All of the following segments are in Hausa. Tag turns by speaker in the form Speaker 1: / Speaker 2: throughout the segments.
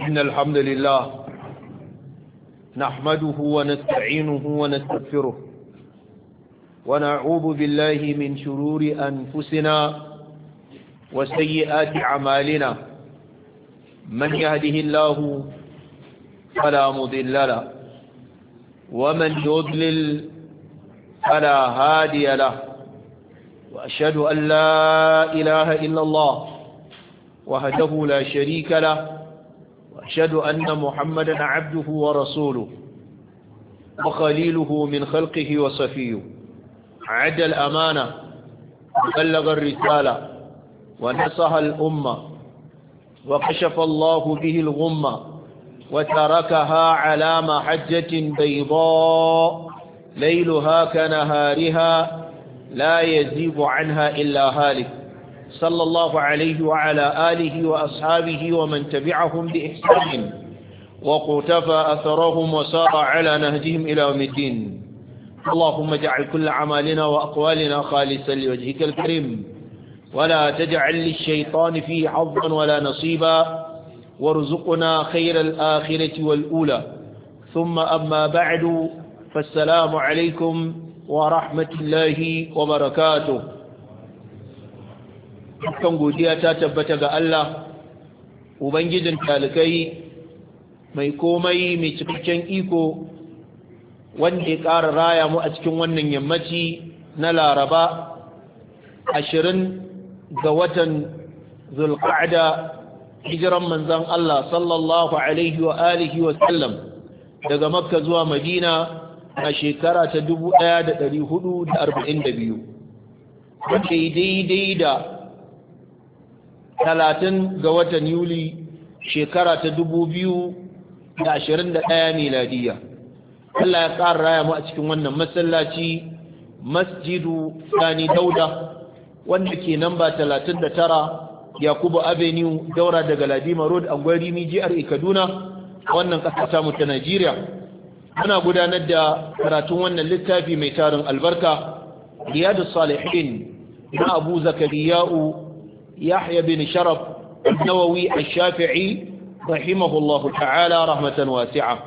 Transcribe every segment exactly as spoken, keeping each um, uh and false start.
Speaker 1: إن الحمد لله نحمده ونستعينه ونستغفره ونعوذ بالله من شرور أنفسنا وسيئات أعمالنا من يهده الله فلا مضل له ومن يضلل فلا هادي له وأشهد أن لا إله إلا الله وحده لا شريك له وأشهد أن محمدا عبده ورسوله وخليله من خلقه وصفيه عد الأمانة وبلغ الرسالة ونصح الأمة وكشف الله به الغمة وتركها على محجة بيضاء ليلها كنهارها لا يزيغ عنها إلا هالك صلى الله عليه وعلى آله وأصحابه ومن تبعهم بإحسان وقتفى أثرهم وسار على نهجهم إلى يوم الدين. اللهم اجعل كل عمالنا وأقوالنا خالصا لوجهك الكريم ولا تجعل للشيطان فيه حظا ولا نصيبا وارزقنا خير الآخرة والأولى. ثم أما بعد فالسلام عليكم ورحمة الله وبركاته. dukkan godiya ta tabbata ga Allah ubangijin talikai mai komai mai cikakken iko wanda ya ƙara raya mu a cikin wannan yammaci na Laraba ashirin ga watan Zulqa'da hijiran manzon Allah sallallahu alaihi wa alihi wa sallam daga Makka zuwa Madina a shekara ta dubu ɗaya da ɗari hudu da arba'in da biyu wanda daidai da talatin ga watan Yuli shekara ta dubu biyu da ashirin da ɗaya miladiya. Allah ya ƙara raya mu a cikin wannan masallaci Masjidu Sani Dauda wanda ke namba talatin da tara Yakubu Avenue daura daga Ladima Road Angwari jihar Kaduna wannan ƙasa ta mu ta Najeriya. Muna gudanar da karatun wannan littafi mai tarin albarka Riyadus Salihin na Abu Zakariya'u يحيى بن شرف النووي الشافعي رحمه الله تعالى رحمة واسعة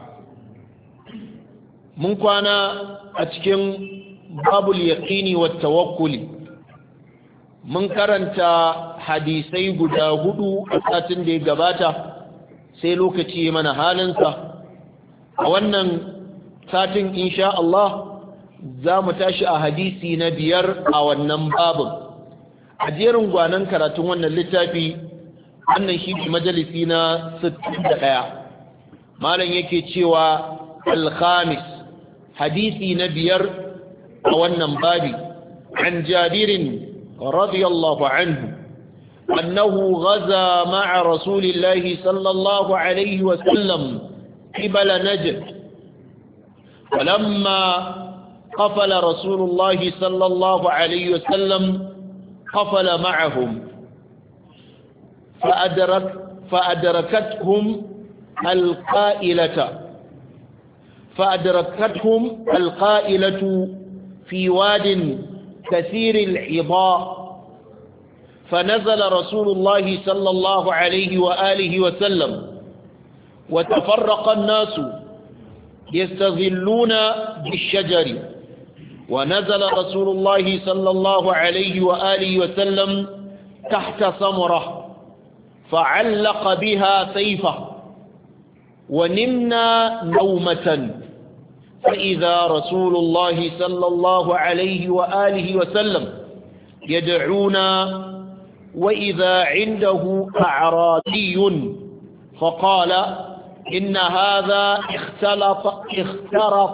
Speaker 1: من كان أتكن باب اليقين والتوكل من كرنت حديثي قداغدو أساتن دي قباتا سيلوكتي من هالنسا وأنن ساتن إن شاء الله زامتاش أحاديثي نبير أو النمباب a jerin gwanan karatun wannan littafi wannan shi majalisi na sittin da ɗaya malam yake cewa al-khamis hadisi na biyar a wannan babi an jabirin radiyallahu anhu annahu ghaza ma'a rasulillahi sallallahu alaihi wa sallam qibala najd falamma qafala rasulullahi sallallahu alaihi wa sallam قفل معهم فأدرك فأدركتهم القائلة فأدركتهم القائلة في واد كثير العضاء فنزل رسول الله صلى الله عليه وآله وسلم وتفرق الناس يستظلون بالشجر ونزل رسول الله صلى الله عليه وآله وسلم تحت ثمرة فعلق بها سيفه ونمنا نومة فإذا رسول الله صلى الله عليه وآله وسلم يدعونا وإذا عنده أعرابي فقال إن هذا اختلط اخترط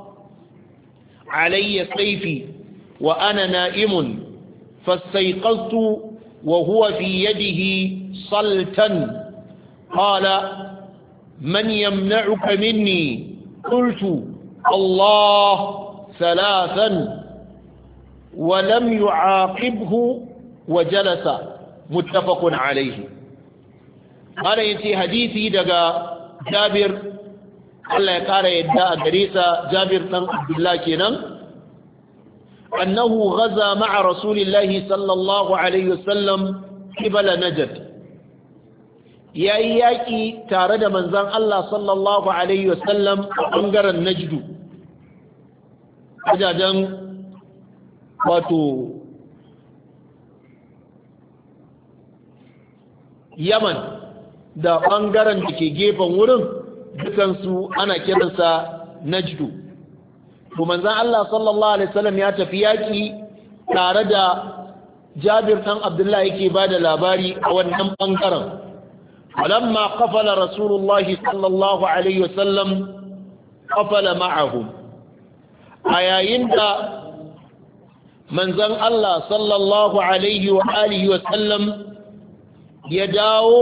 Speaker 1: علي سيفي وأنا نائم فاستيقظت وهو في يده صلتا قال من يمنعك مني قلت الله ثلاثا ولم يعاقبه وجلس متفق عليه. قال ينتهي حديثي دقى جابر Allah ya ƙara yadda a gare sa Jabir ɗan Abdullah kenan annahu ghaza ma'a rasulillahi sallallahu alaihi wasallam qibala najd yayi yaki tare da manzon Allah sallallahu alaihi wasallam a bangaren Najdu wajajen wato Yaman da bangaren da ke gefen wurin dukansu ana kiransa Najdu. To manzon Allah sallallahu alaihi wasallam ya tafi yaki tare da Jabir dan Abdullah yake bada labari a wannan bangaren. Falamma qafala Rasulullahi sallallahu alaihi wasallam qafala ma'ahum. Ayayin da manzon Allah sallallahu alaihi wa alihi wasallam ya dawo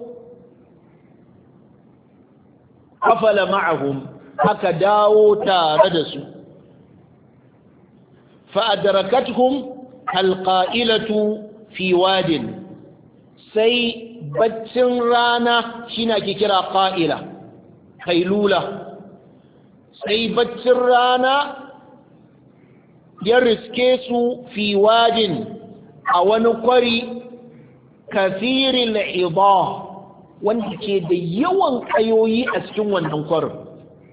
Speaker 1: qafala ma'ahum aka dawo tare da su. فأدركتهم القائلة في واد سي بچن رانا شينا كي كرا قائلة قيلولة سي بچن رانا يرسكيسو في واد أو نقري كثير العضاه wanda ke da yawan kayoyi a cikin wannan kwarin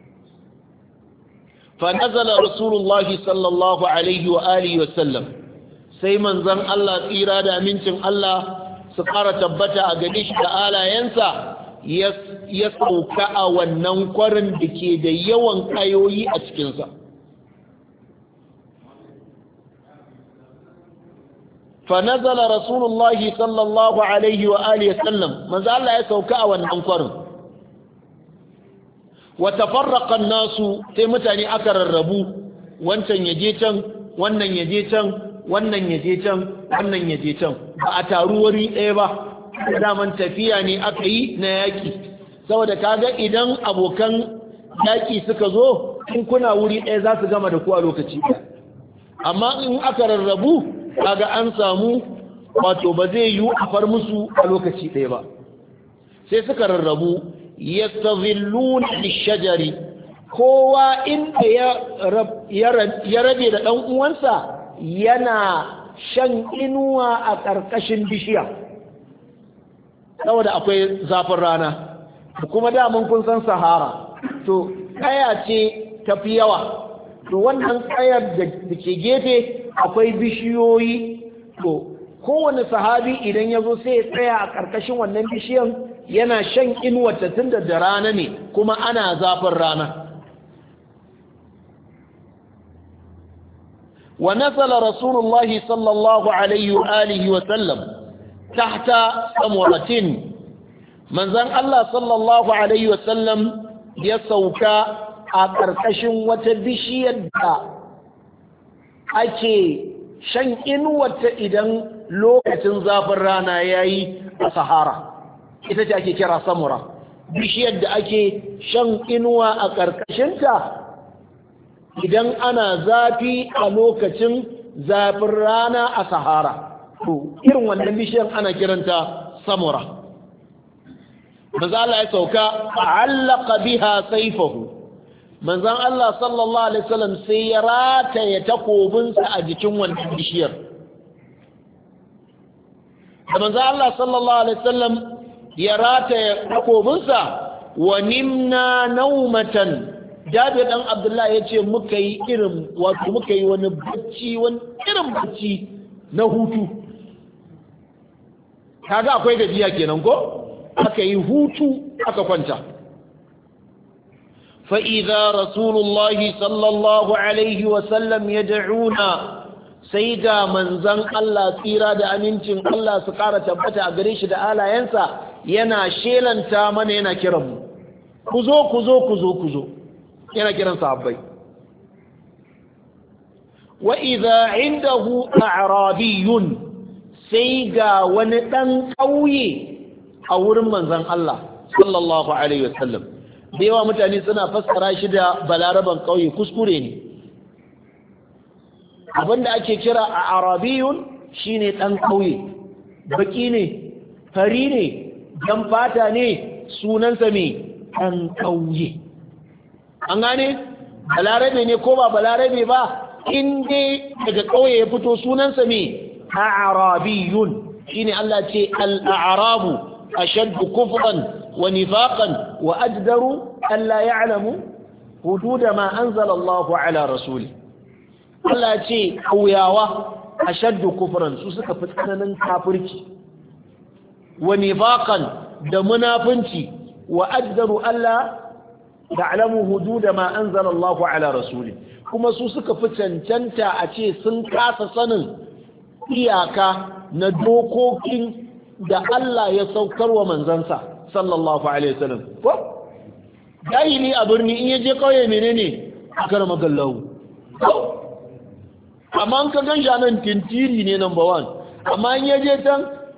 Speaker 1: فنزل رسول الله صلى الله عليه وآله وسلم sai manzon Allah tsira da amincin Allah su fara tabbata a gare shi da alayensa ya sauka a wannan kwarin da ke da yawan kayoyi a cikinsa. فنزل رسول الله صلى الله عليه وآله وسلم manzon Allah ya sauka a wannan kwarin. وتفرق الناس sai mutane aka rarrabu wancan yaje can wannan yaje can wannan yaje can wannan yaje can ba a taru wuri ɗaya ba daman tafiya ne aka yi na yaki saboda kaga idan abokan yaki suka zo in kuna wuri ɗaya za su gama da ku a lokaci ɗaya amma in aka rarrabu kaga an samu wato ba zai yiwu a far musu a lokaci ɗaya ba sai suka rarrabu yastazilluna lishajari kowa inda ya rabe da ɗan uwansa yana shan inuwa a ƙarƙashin bishiya saboda akwai zafin rana kuma daman kun san sahara to kaya ce tafi yawa to wannan kayar da ke gefe akwai bishiyoyi to kowane sahabi idan ya zo sai ya tsaya a ƙarƙashin wannan bishiyan yana shan inuwata tun da rana ne kuma ana zafin rana wa nasala rasulullahi sallallahu alaihi wa alihi wa sallam tahta samuratin manzon Allah sallallahu alaihi wa sallam ya sauka a ƙarƙashin wata bishiyar da ake shan inuwata idan lokacin zafin rana yayi a sahara ita ce ake kira samura bishiyar da ake shan inuwa a ƙarƙashinta idan ana zafi a lokacin zafin rana a sahara to irin wannan bishiyar ana kiranta samura manzan Allah ya sauka allaka biha saifahu manzan Allah sallallahu alaihi wasallam sai ya rataya takobinsa a jikin wannan bishiyar da manzan Allah sallallahu alaihi wasallam ya rataya takobinsa wa nimna naumatan Jabir dan Abdullah ya ce muka yi irin wato muka yi wani bacci wani irin bacci na hutu kaga akwai gajiya kenan ko aka yi hutu aka kwanta fa idza rasulullahi sallallahu alaihi wa sallam yad'una sai ga manzon Allah tsira da amincin Allah su ƙara tabbata a gare shi da alayensa yana shelanta mana yana kiran mu ku zo ku zo ku zo ku zo yana kiran sahabbai wa idza indahu a'rabiyun sai ga wani dan kauye a wurin manzon Allah sallallahu alaihi wasallam da yawa mutane suna fassara shi da balaraban kauye kuskure ne abinda ake kira a arabiyun shine dan kauye baki ne fari ne jan fata ne sunansa me dan kauye an gane balarabe ne ko ba balarabe ba in dai daga kauye ya fito sunansa me arabiyun shine Allah ce al-a'rabu ashaddu kufran wa nifaqan wa ajdaru an la ya'lamu hudud ma anzala Allah ala rasuli Allah ya ce kauyawa ashaddu kufran su suka fi tsananin kafirci wa nifaqan da munafinci wa ajdaru an la ya'lamu hudud ma anzala Allah ala rasuli kuma su suka fi cancanta a ce sun kasa sanin iyaka na dokokin da Allah ya saukar wa manzansa sallallahu alaihi wasallam ko jahili a birni in yaje kauye menene akar magallahu amma an ka ganja nan tintiri ne number one amma in yaje tan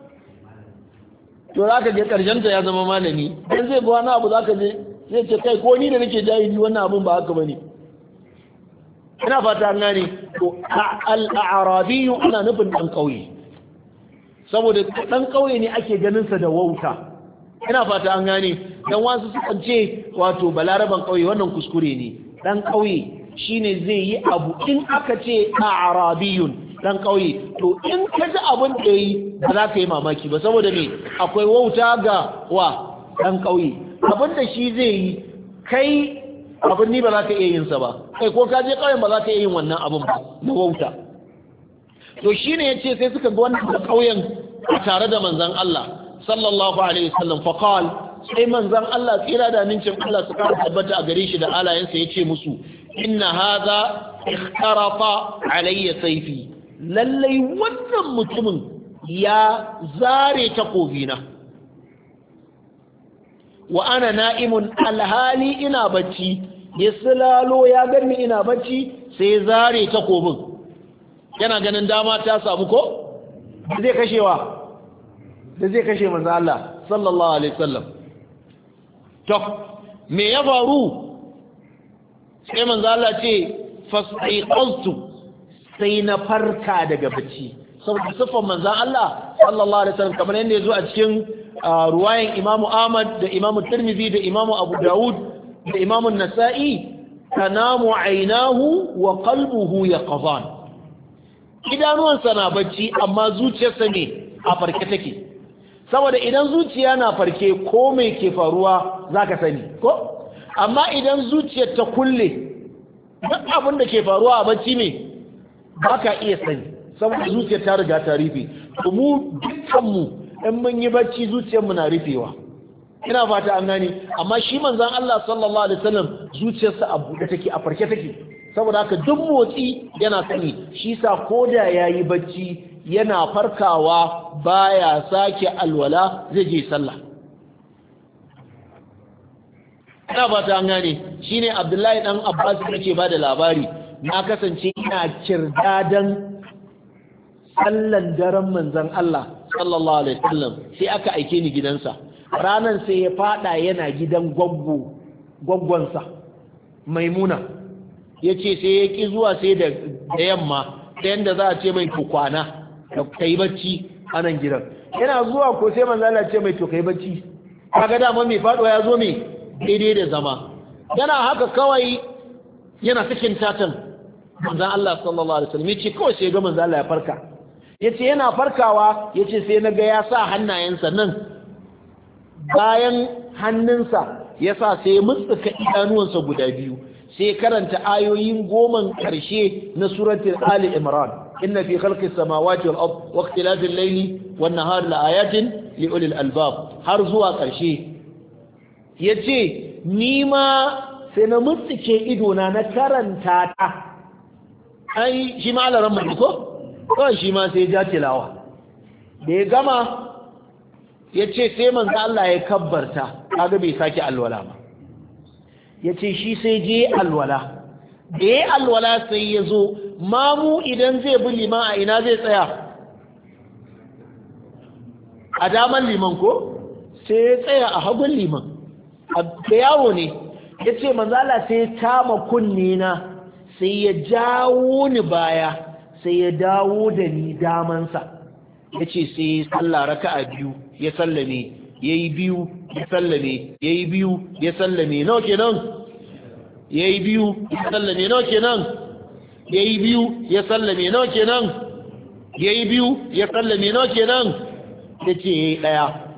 Speaker 1: to zaka je karshen ta ya zama malami dan zai ga wani abu zaka je zai ce kai ko ni da nake jahili wannan abun ba haka bane ina fata an gane to al-a'rabi ana nufin dan kauye saboda dan kauye ne ake ganin sa da wauta ina fata an gane dan wasu sukan ce wato balaraban kauye wannan kuskure ne dan kauye shine zai yi abu in aka ce a'rabiyun dan kauye to in ka ji abin da yi ba za ka yi mamaki ba saboda me akwai wauta ga wa dan kauye abin da shi zai yi kai abin ni ba za ka iya yin sa ba kai ko ka je kauyen ba za ka iya yin wannan abin ba na wauta to shine yace sai suka ga wannan kauyen tare da manzon Allah sallallahu alaihi wasallam fa qal sai manzon Allah tsira da nincin Allah su ka tabbata a gare shi da alayensa yace musu inna hadha ikhtarafa alayya sayfi lallai wannan mutumin ya zare takobina wa ana na'imun alhali ina bacci ya silalo ya gani ina bacci sai zare takobin yana ganin dama ta samu ko da zai kashewa da zai kashe manzo Allah sallallahu alaihi wasallam to me ya faru sai manzo Allah ce fasaiqaltu sai na farka daga bacci saboda sifan manzo Allah sallallahu alaihi wasallam kamar yadda yazo a cikin ruwayan Imam Ahmad da Imam Tirmidhi da Imam Abu Dawud da Imam An-Nasa'i tanamu aynahu wa qalbuhu yaqzan idanuwansa na bacci amma zuciyarsa ne a farke take saboda idan zuciya na farke ko mai ke faruwa zaka sani ko amma idan zuciyar ta kulle duk abin da ke faruwa a bacci ne baka iya sani saboda zuciyar ta riga ta rufe mu dukkanmu in mun yi bacci zuciyarmu na rufewa ina fata an gani amma shi manzon Allah sallallahu alaihi wasallam zuciyarsa a buɗe take a farke take saboda haka duk motsi yana sani shi sa koda yayi bacci yana farkawa baya sake alwala zai je sallah ina fata an gane shine Abdullahi dan Abbas yake bada labari na kasance ina kirdadan sallan daren manzon Allah sallallahu alaihi wasallam sai aka aike ni gidansa ranan sai ya fada yana gidan gwaggo gwaggonsa Maimuna yace sai ya ki zuwa sai da yamma ta yanda za a ce mai to kwana kai bacci a nan gidan yana zuwa ko sai manzo Allah ce mai to kai bacci kaga dama mai fado ya zo mai daidai da zama yana haka kawai yana cikin tatan manzo Allah sallallahu alaihi wasallam yace kawai sai ga manzo Allah ya farka yace yana farkawa yace sai naga ya sa hannayensa nan bayan hannunsa yasa sai mutsuka idanuwansa guda biyu sai karanta ayoyin goman karshe na suratul ali imran inna fi khalqis samawati wal ard wa ikhtilafil layli wan nahari la ayatin li ulil albab har zuwa karshe yace ni ma sai na mutsuke ido na na karanta ta ai shi ma alaran mu ko kawai shi ma sai ja tilawa da ya gama yace sai manzo Allah ya kabbarta kaga bai saki alwala ba yace shi sai je alwala da ya alwala sai ya zo mamu idan zai bi liman a ina zai tsaya a daman liman ko sai ya tsaya a hagun liman da yawo ne yace manzo Allah sai ya kama kunne na sai ya jawo ni baya sai ya dawo da ni damansa yace sai ya salla raka'a biyu ya sallame yayi biyu ya sallame yayi biyu ya sallame nawa kenan yayi biyu ya sallame nawa kenan yayi biyu ya sallame nawa kenan yayi biyu ya sallame nawa kenan yace yayi daya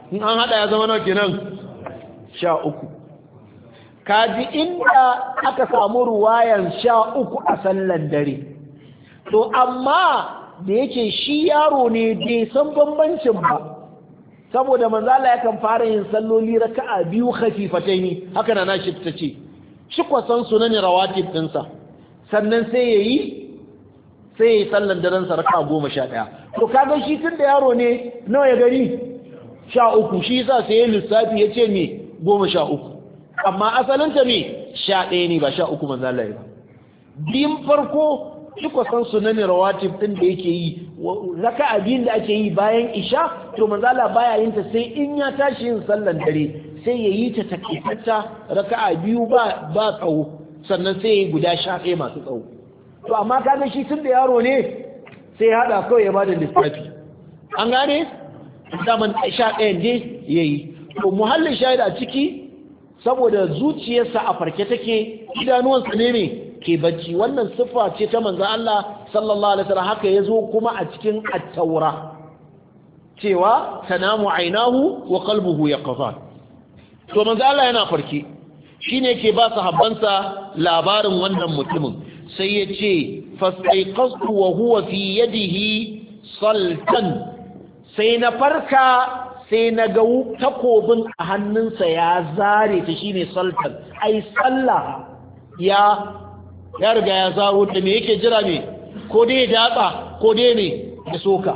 Speaker 1: in an hada ya zama nawa kenan sha uku. Kaji inda aka samu ruwayan sha uku a sallan dare, to amma da yake shi yaro ne bai san bambancin ba, saboda manzala yakan fara yin salloli raka'a biyu khafifataini, haka na nashi ta ce shi kwasan sunan rawatib dinsa, sannan sai yayi sai yayi sallan daren sa raka'a goma sha ɗaya. to kaga shi tun da yaro ne nawa ya gani sha uku, shi yasa sai ya lissafi ya ce me goma sha uku, amma asalinta me sha ɗaya ne ba sha uku manzo Allah ya ba. Biyun farko shi kusan sunan rawatib din da yake yi raka'a biyun da ake yi bayan isha, to manzo Allah baya yin ta sai in ya tashi yin sallan dare sai ya yi ta takaitacce raka'a biyu ba ba tsawo, sannan sai ya yi guda sha ɗaya masu tsawo. to amma kaga shi tun da yaro ne sai ya hada kawai ya bada lissafi, an gane zaman sha ɗaya ne yayi. to muhallin shahid a ciki saboda zuciyarsa a farke take, idanuwansa ne ne ke bacci, wannan siffa ce ta manzo Allah sallallahu alaihi wasallam, haka yazo kuma a cikin at-taura cewa tanamu aynahu wa qalbuhu yaqzan. to manzo Allah yana farke, shine ke ba sahabbansa labarin wannan mutumin, sai ya ce fastaiqastu wa huwa fi yadihi saltan, sai na farka sai na ga takobin a hannunsa ya zare ta, shine saltan, ai sallah ya ya riga ya zaro ta, me yake jira ne ko dai datsa ko dai ne da soka.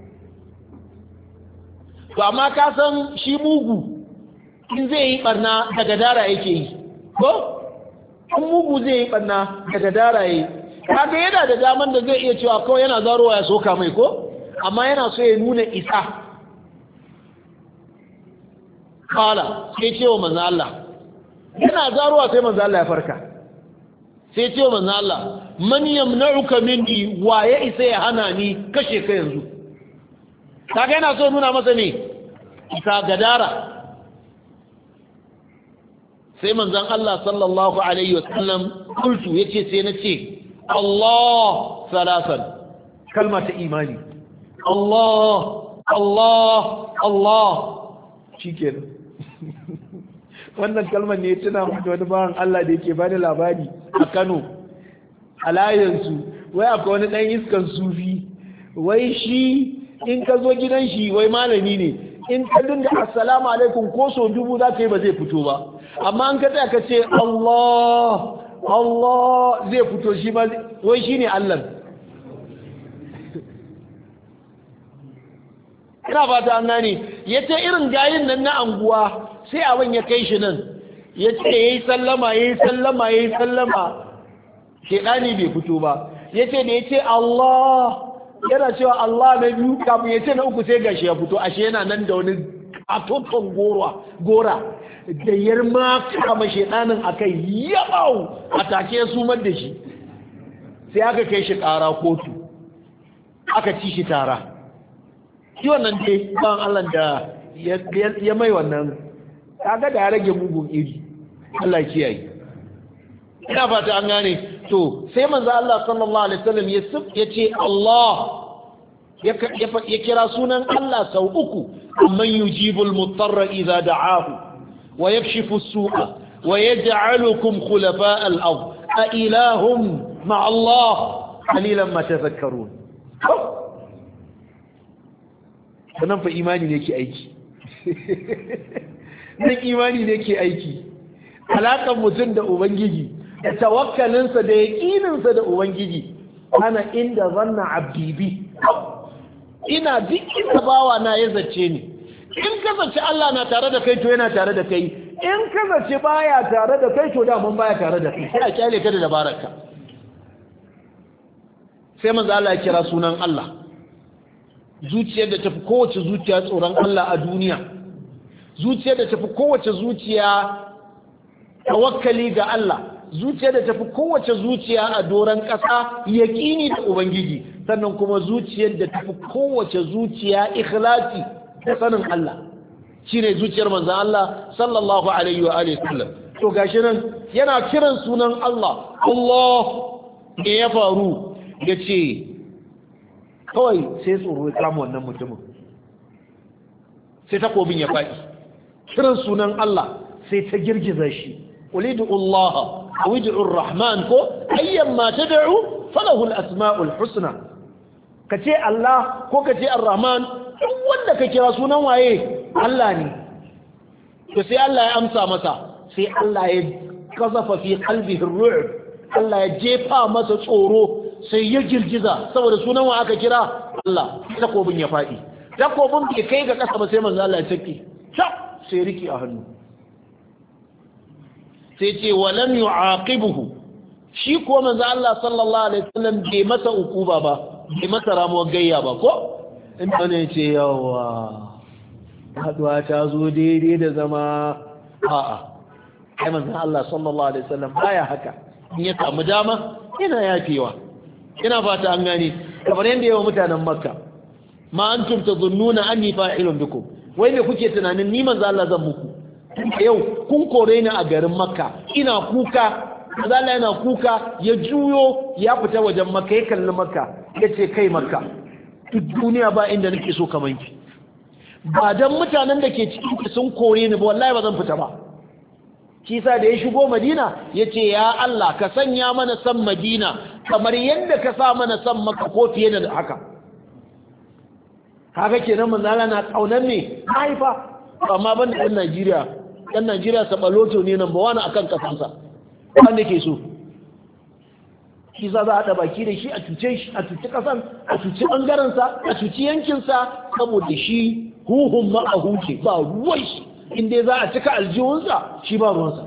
Speaker 1: to amma ka san shi mugu in zai yi barna daga dara yake yi, ko in mugu zai yi barna daga dara yi, kaga yana da daman da zai iya cewa kawai yana zarowa ya soka mai, ko amma yana so ya nuna isa. kala sai ce wa manzo Allah, yana zarowa sai manzo Allah ya farka, sai ce wa manzo Allah man yamna'uka minni, wa ya isa ya hana ni kashe ka yanzu. kaga yana so nuna masa ne isa gadara. sai manzon Allah sallallahu alaihi wasallam kultu yace sai nace Allah salasan, kalma ta imani, Allah Allah Allah, shikenan. wannan kalmar ne tana mutu wani bawan Allah da yake bani labari a Kano a layansu, wai akwai wani dan iskan sufi, wai shi in ka zo gidan shi wai malami ne, in ka dinga assalamu alaikum ko so dubu za ka yi ba zai fito ba, amma an ka tsaya ka ce Allah Allah zai fito, shi ma wai shi ne Allah. ina fata an gane, ya ce irin gayin nan na anguwa sai abin ya kai shi nan, ya ce ya yi sallama ya yi sallama ya yi sallama, shaidani bai fito ba, ya ce da ya ce Allah yana cewa Allah na biyu kafin ya ce na uku sai gashi ya fito, ashe yana nan da wani atotton gora da yarma kama shaidanin a kai yabau a take su mar da shi, sai aka kai shi kara kotu aka ci shi tara. shi wannan dai ban Allah da ya mai wannan kaga da ya rage mugun iri, Allah kiyaye. ina fata an gane. to sai manzo Allah sallallahu alaihi wasallam ya ya ce Allah ya kira sunan Allah sau uku, amman yujibul mutarra idza da'ahu wa yakshifu as-su'a wa yaj'alukum khulafa' al-ard a ilahum ma'a Allah qalilan ma tadhakkarun. sannan fa imani ne ke aiki nan imani ne ke aiki, alaƙar mutum da ubangiji da tawakkalinsa da yaƙininsa da ubangiji. ana inda zanna abdibi, ina duk inda bawa na ya zace ni, in ka zace Allah na tare da kai to yana tare da kai, in ka zace baya tare da kai to da mun baya tare da kai, sai a kyale ka da dabararka. sai manzo Allah ya kira sunan Allah, zuciyar da tafi kowace zuciya tsoron Allah a duniya, zuciyar da tafi kowace zuciya tawakkali ga Allah, zuciyar da tafi kowace zuciya a doron ƙasa yaƙini da ubangiji, sannan kuma zuciyar da tafi kowace zuciya ikhlasi da sanin Allah, shine zuciyar manzon Allah sallallahu alaihi wa alihi wasallam. to gashi nan yana kiran sunan Allah, Allah ne ya faru, yace kawai sai tsoro ya kama wannan mutumin, sai takobin ya faɗi kiran sunan Allah sai ta girgiza shi ulidu Allah awidu Rahman ko ayyan ma tad'u falahu al-asma'ul husna kace Allah ko kace Ar-Rahman duk wanda ka kira sunan waye Allah ne to sai Allah ya amsa masa sai Allah ya kazafa fi qalbihi ar-ru'b Allah ya jefa masa tsoro sai ya girgiza saboda sunan wa aka kira Allah takobin ya faɗi takobin bai kai ga ƙasa ba sai manzo Allah ya tafi sai riki a hannu sai ce walam yu'aqibuhu shi ko manzo Allah sallallahu alaihi wasallam bai masa ukuba ba bai masa ramuwar gayya ba ko in bane ce yawa haduwa ta zo daidai da zama a'a ai manzo Allah sallallahu alaihi wasallam baya haka in ya samu dama yana yafewa ina fata an gane kamar yanda yawa mutanen Makka ma antum tazunnuna anni fa'ilun bikum wai me kuke tunanin ni manzo Allah zan muku yau kun kore ni a garin Makka ina kuka manzo Allah yana kuka ya juyo ya fita wajen Makka ya kalli Makka yace kai Makka duk duniya ba inda nake so kaman ki ba dan mutanen da ke cikin ki sun kore ni ba wallahi ba zan fita ba kisa da ya shigo Madina yace ya Allah ka sanya mana san Madina kamar yadda ka sa mana san Makka ko fiye da haka haka kenan manzo Allah na kaunar ne haifa amma ban da Najeriya dan Najeriya sabaloto ne number one akan kasansa wanda ke so shi za a haɗa baki da shi a cuce shi a cuci kasan a cuci bangaren sa a cuci yankin sa saboda shi huhun ma a huce ba ruwan shi inda za a cika aljihunsa shi ba ruwansa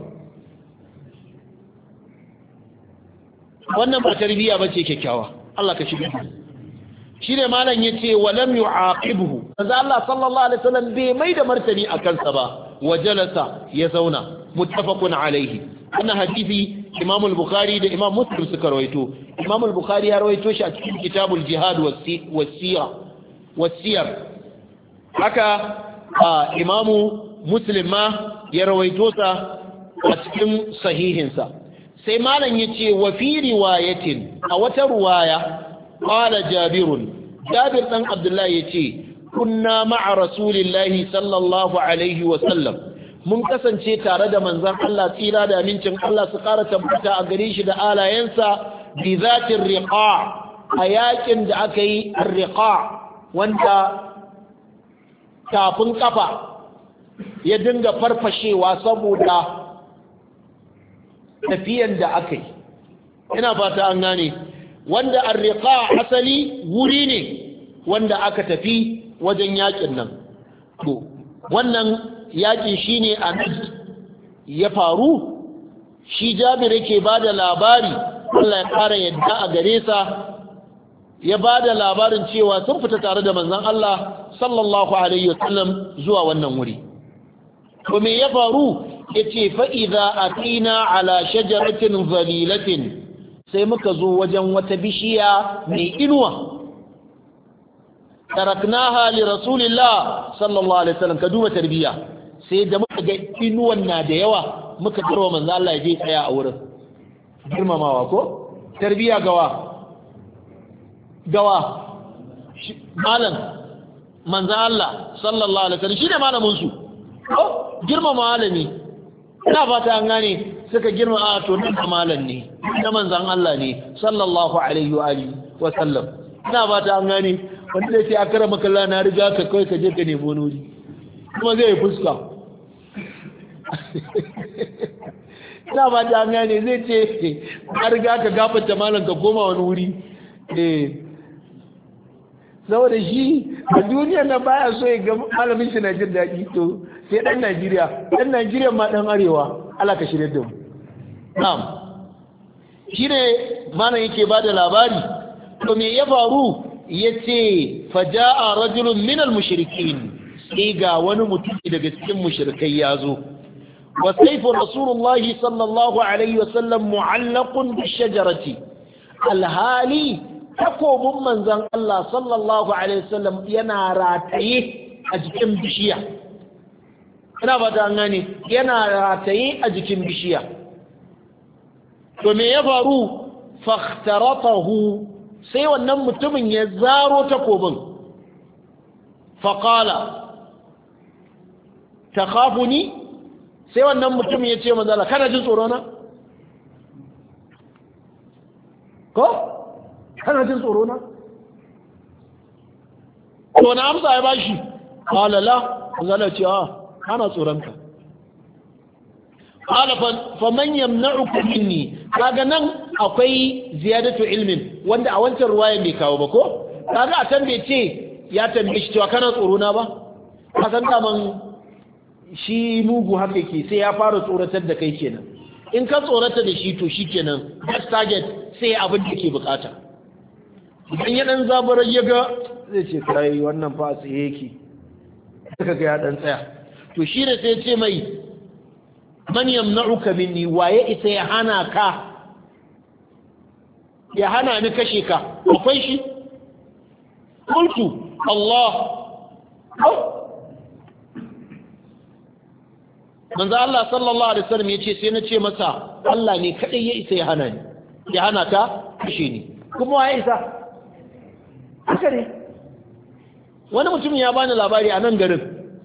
Speaker 1: wannan ba tarbiyya bace kyakkyawa Allah ka shiga shi ne malam ya ce walam yu'aqibuhu manzo Allah sallallahu alaihi wasallam bai mai da martani a kansa ba wajalasa ya zauna muttafaqun alaihi wannan hadisi Imam al-Bukhari da Imam Muslim suka rawaito Imam al-Bukhari ya rawaito shi a cikin kitabul jihad was-siyar was-siyar haka Imam Muslim ma ya rawaito sa a cikin sahihinsa sai malam yace wa fi riwayatin a wata riwaya قال جابر جابر بن عبد الله يتي كنا مع رسول الله صلى الله عليه وسلم mun kasance tare da manzon Allah tsira da amincin Allah su ƙara tabbata a gare shi da alayensa bi zatin riqa a yakin da aka yi riqa wanda tafin kafa ya dinga farfashewa saboda tafiyan da aka yi ina fata an gane wanda arriqa asali wuri ne wanda aka tafi wajen yakin nan to wannan yakin shine a ya faru shi Jabir yake bada labari Allah ya fara yadda a gare sa ya bada labarin cewa sun fita tare da manzon Allah sallallahu alaihi wasallam zuwa wannan wuri to me ya faru yace fa idza atina ala shajaratin zalilatin sai muka zo wajen wata bishiya mai inuwa taraknaha li rasulillah sallallahu alaihi wasallam ka duba tarbiya sai da muka ga inuwan na da yawa muka tarwa manzo Allah ya je tsaya a wurin girmamawa ko tarbiya gawa gawa malam manzo Allah sallallahu alaihi wasallam shine malamin su ko girmama malami ina fata an gane suka girma a to nan malam ne na manzan Allah ne sallallahu alaihi wa alihi wa sallam ina ba ta gane wanda zai ce akara makalla na riga ka kai ka je ka nemo nuri kuma zai fuska ina ba ta gane zai ce na riga ka gafarta malam ka koma wani wuri eh saboda shi a duniyar nan baya so ya ga malamin shi na jin daɗi to sai ɗan Najeriya ɗan Najeriya ma ɗan arewa Allah ka shirya da mu na'am shi ne malam yake ba da labari to me ya faru ya ce faja'a rajulun minal mushrikin sai ga wani mutum daga cikin mushrikai ya zo wa sayfu rasulullahi sallallahu alaihi wasallam mu'allaqun bi shajarati alhali takobin manzon Allah sallallahu alaihi wasallam yana rataye a jikin bishiya ina ba ta gane yana rataye a jikin bishiya to me ya faru fakhtaratahu sai wannan mutumin ya zaro takobin faqala takhafuni sai wannan mutum ya ce manzo Allah kana jin tsoro na ko kana jin tsoro na to na amsa ya bashi qala la manzo Allah ce a kana tsoronka qala fa man yamna'uka minni kaga nan akwai ziyadatu ilmin wanda a wancan ruwayan bai kawo ba ko kaga a can bai ce ya tambaye shi cewa kana tsoro na ba ka san daman shi mugu haka yake sai ya fara tsoratar da kai kenan in ka tsorata da shi to shi kenan next target sai abin da ke bukata idan ya dan zabarar ya ga zai ce kai wannan fa sai yake kaga ga ya dan tsaya to shi da sai ce mai man yamna'uka minni waye isa ya hana ka ya hana ni kashe ka akwai shi qultu Allah manzo Allah sallallahu alaihi wasallam yace sai na ce masa Allah ne kadai ya isa ya hana ni ya hana ka kashe ni kuma waye isa haka ne wani mutum ya bani labari a nan garin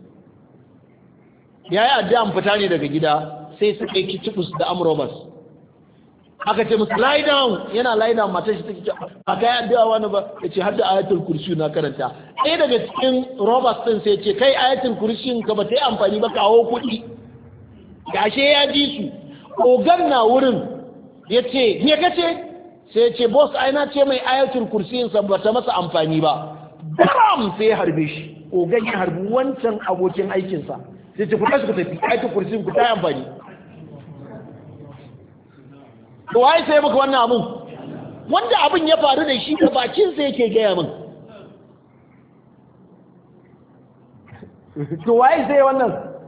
Speaker 1: yayi addu'an fita ne daga gida sai suka yi kitubus da amrobas aka ce musu lie down yana lie down matar shi take ce ba kai addu'a wani ba yace har da ayatul kursi na karanta ɗaya daga cikin robas din sai ce kai ayatul kursi ka ba ta yi amfani ba kawo kuɗi gashe ya ji su ogan na wurin yace me kace sai ce boss ai na ce mai ayatul kursi sa ba ta masa amfani ba daram sai ya harbe shi ogan ya harbi wancan abokin aikin sa sai ce ku tashi ku tafi ayatul kursi ku ta yi amfani to wai sai maka wannan abun wanda abin ya faru da shi da bakin sa yake gaya min to wai sai wannan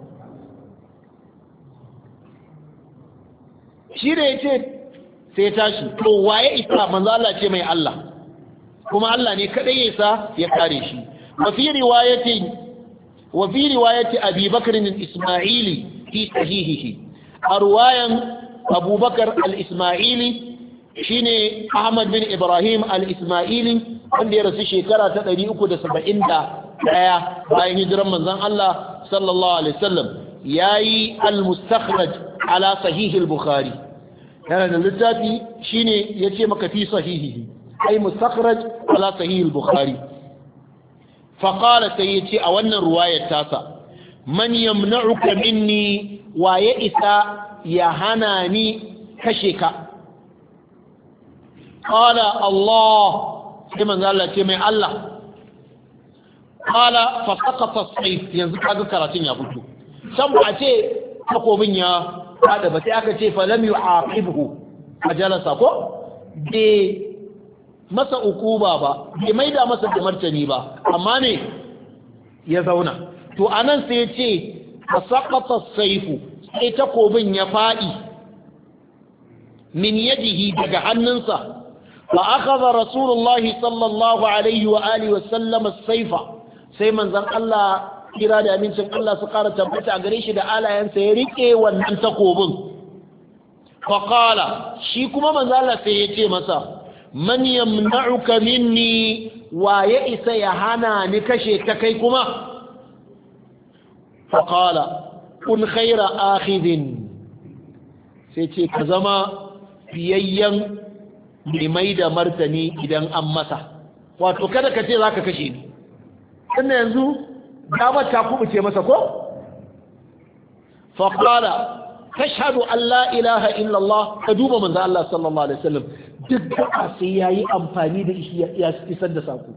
Speaker 1: shi da yace sai tashi to waye isa manzo Allah ce mai Allah kuma Allah ne kadai ya isa ya kare shi wa fi riwayati wa fi riwayati Abi Bakr al-Isma'ili fi sahihihi arwayan abubakar al-ismaili shine ahmad bin ibrahim al-ismaili wanda ya rasu shekara ta ɗari uku da saba'in da ɗaya bayan hijiran manzon Allah sallallahu alaihi wasallam yayi al-mustakhraj ala sahih al-bukhari yana da littafi shine yace maka fi sahihihi ay mustakhraj ala sahih al-bukhari fa qala sai yace a wannan ruwayar tasa man yamna'uka minni wa ya isa ya hana ni kashe ka qala Allah sai manzo Allah ce mai Allah qala fa saqata as-sayf yanzu kaga karatun ya fito san ba ce takobin ya fada ba sai aka ce fa lam yu'aqibhu ajalasa ko be masa ukuba ba bai maida masa da martani ba amma ne ya zauna to anan sai ya ce fa saqata as-sayf sai takobin ya faɗi min yadihi daga hannunsa fa akhadha rasulullah sallallahu alaihi wa alihi wa sallam as-sayfa sai manzon Allah kira da amincin Allah su ƙara tabbata a gare shi da alayansa ya rike wannan takobin fa qala shi kuma manzon Allah sai ya ce masa man yamna'uka minni wa ya isa ya hana ni kashe ka kai kuma fa qala kun khaira akhidin sai ce ka zama fiyayyen mai da martani idan an masa wato kada ka ce za ka kashe ni inda yanzu damar ta kubuce masa ko? faƙala tashhadu an la ilaha illallah ka duba manzo Allah sallallahu alaihi wasallam duk da sai yayi amfani da shi ya isar da sako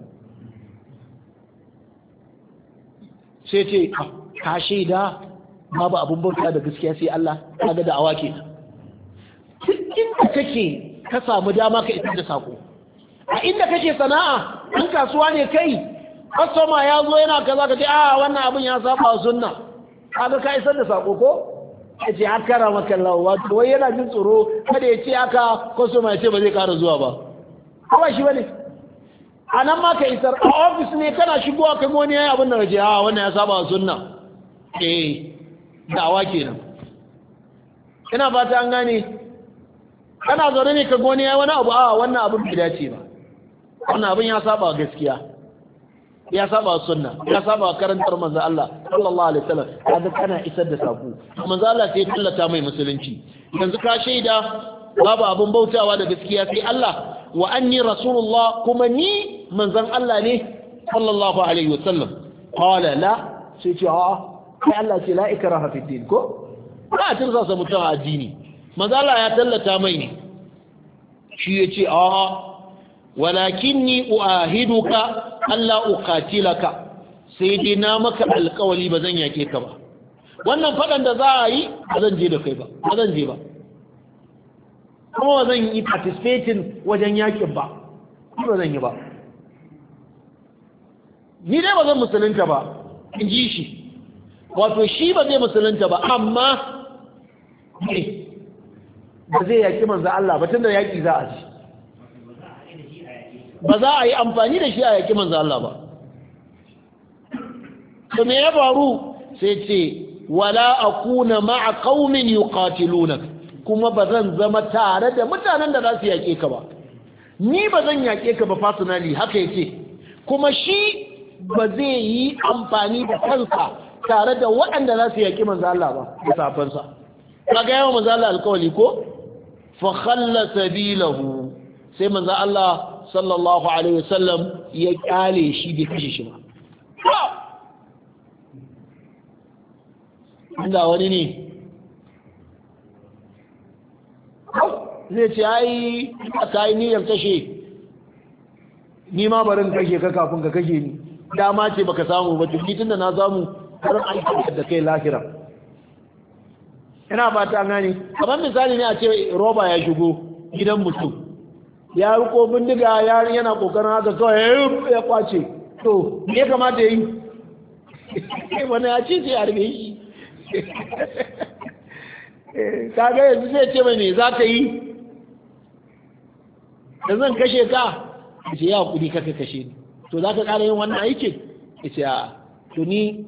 Speaker 1: sai ce ka shaida babu abun bauta da gaskiya sai Allah kaga da awake duk inda kake ka samu dama ka isar da sako a inda kake sana'a in kasuwa ne kai customer ya zo yana kaza ka ce a wannan abun ya saba sunna kaga ka isar da sako ko yace hakara maka Allah wato wai yana jin tsoro kada ya ce haka customer ya ce ba zai ƙara zuwa ba ko shi bane anan ma ka isar a office ne kana shigowa kai wani yayi abin da kace a wannan ya saba sunna eh dawa kenan ina fata an gane kana zaune ne ka goni ya wani abu a wannan abin bai dace ba wannan abin ya saba gaskiya ya saba sunna ya saba karantar manzo Allah sallallahu alaihi wasallam kaga kana isar da sako manzo Allah sai tallata mai musulunci yanzu ka shaida babu abin bautawa da gaskiya sai Allah wa anni rasulullah kuma ni manzon Allah ne sallallahu alaihi wasallam qala la sai ce a kai Allah ce la ikraha fi din ko ba a tirsa sa mutum a addini manzo Allah ya tallata mai ne shi yace a walakinni uahiduka alla uqatilaka sai dai na maka alƙawari ba zan yake ka ba wannan fadan da za a yi ba zan je da kai ba ba zan je ba kuma ba zan yi participating wajen yakin ba ba zan yi ba ni dai ba zan musulunta ba in ji shi wato shi ba zai musulunta ba amma ne ba zai yaki manzo Allah ba tunda yaki za a ci ba za a yi amfani da shi a yaki manzo Allah ba to me ya faru sai ce wala akuna ma'a qaumin yuqatilunak kuma ba zan zama tare da mutanen da za su yake ka ba ni ba zan yake ka ba personally haka yace kuma shi ba zai yi amfani da kansa tare da waɗanda za su yaki manzo Allah ba da safansa kaga yawa manzo Allah alƙawari ko fa khalla sabilahu sai manzo Allah sallallahu alaihi wasallam ya kyale shi bai kashe shi ba inda wani ne zai ce ai aka yi niyyar kashe ni ma barin kashe ka kafin ka kashe ni dama ce baka samu ba tun tunda na samu karin aiki da kai lahira ina ba ta gane kamar misali ne a ce roba ya shigo gidan mutum ya riko bindiga yarin yana kokarin haka kawai ya kwace to me kamata yi wani ya ci sai a rube shi kaga yanzu zai ce mai ne za ka yi da zan kashe ka ce ya kudi kaka kashe ni to za ka kara yin wannan aikin ya ce a to ni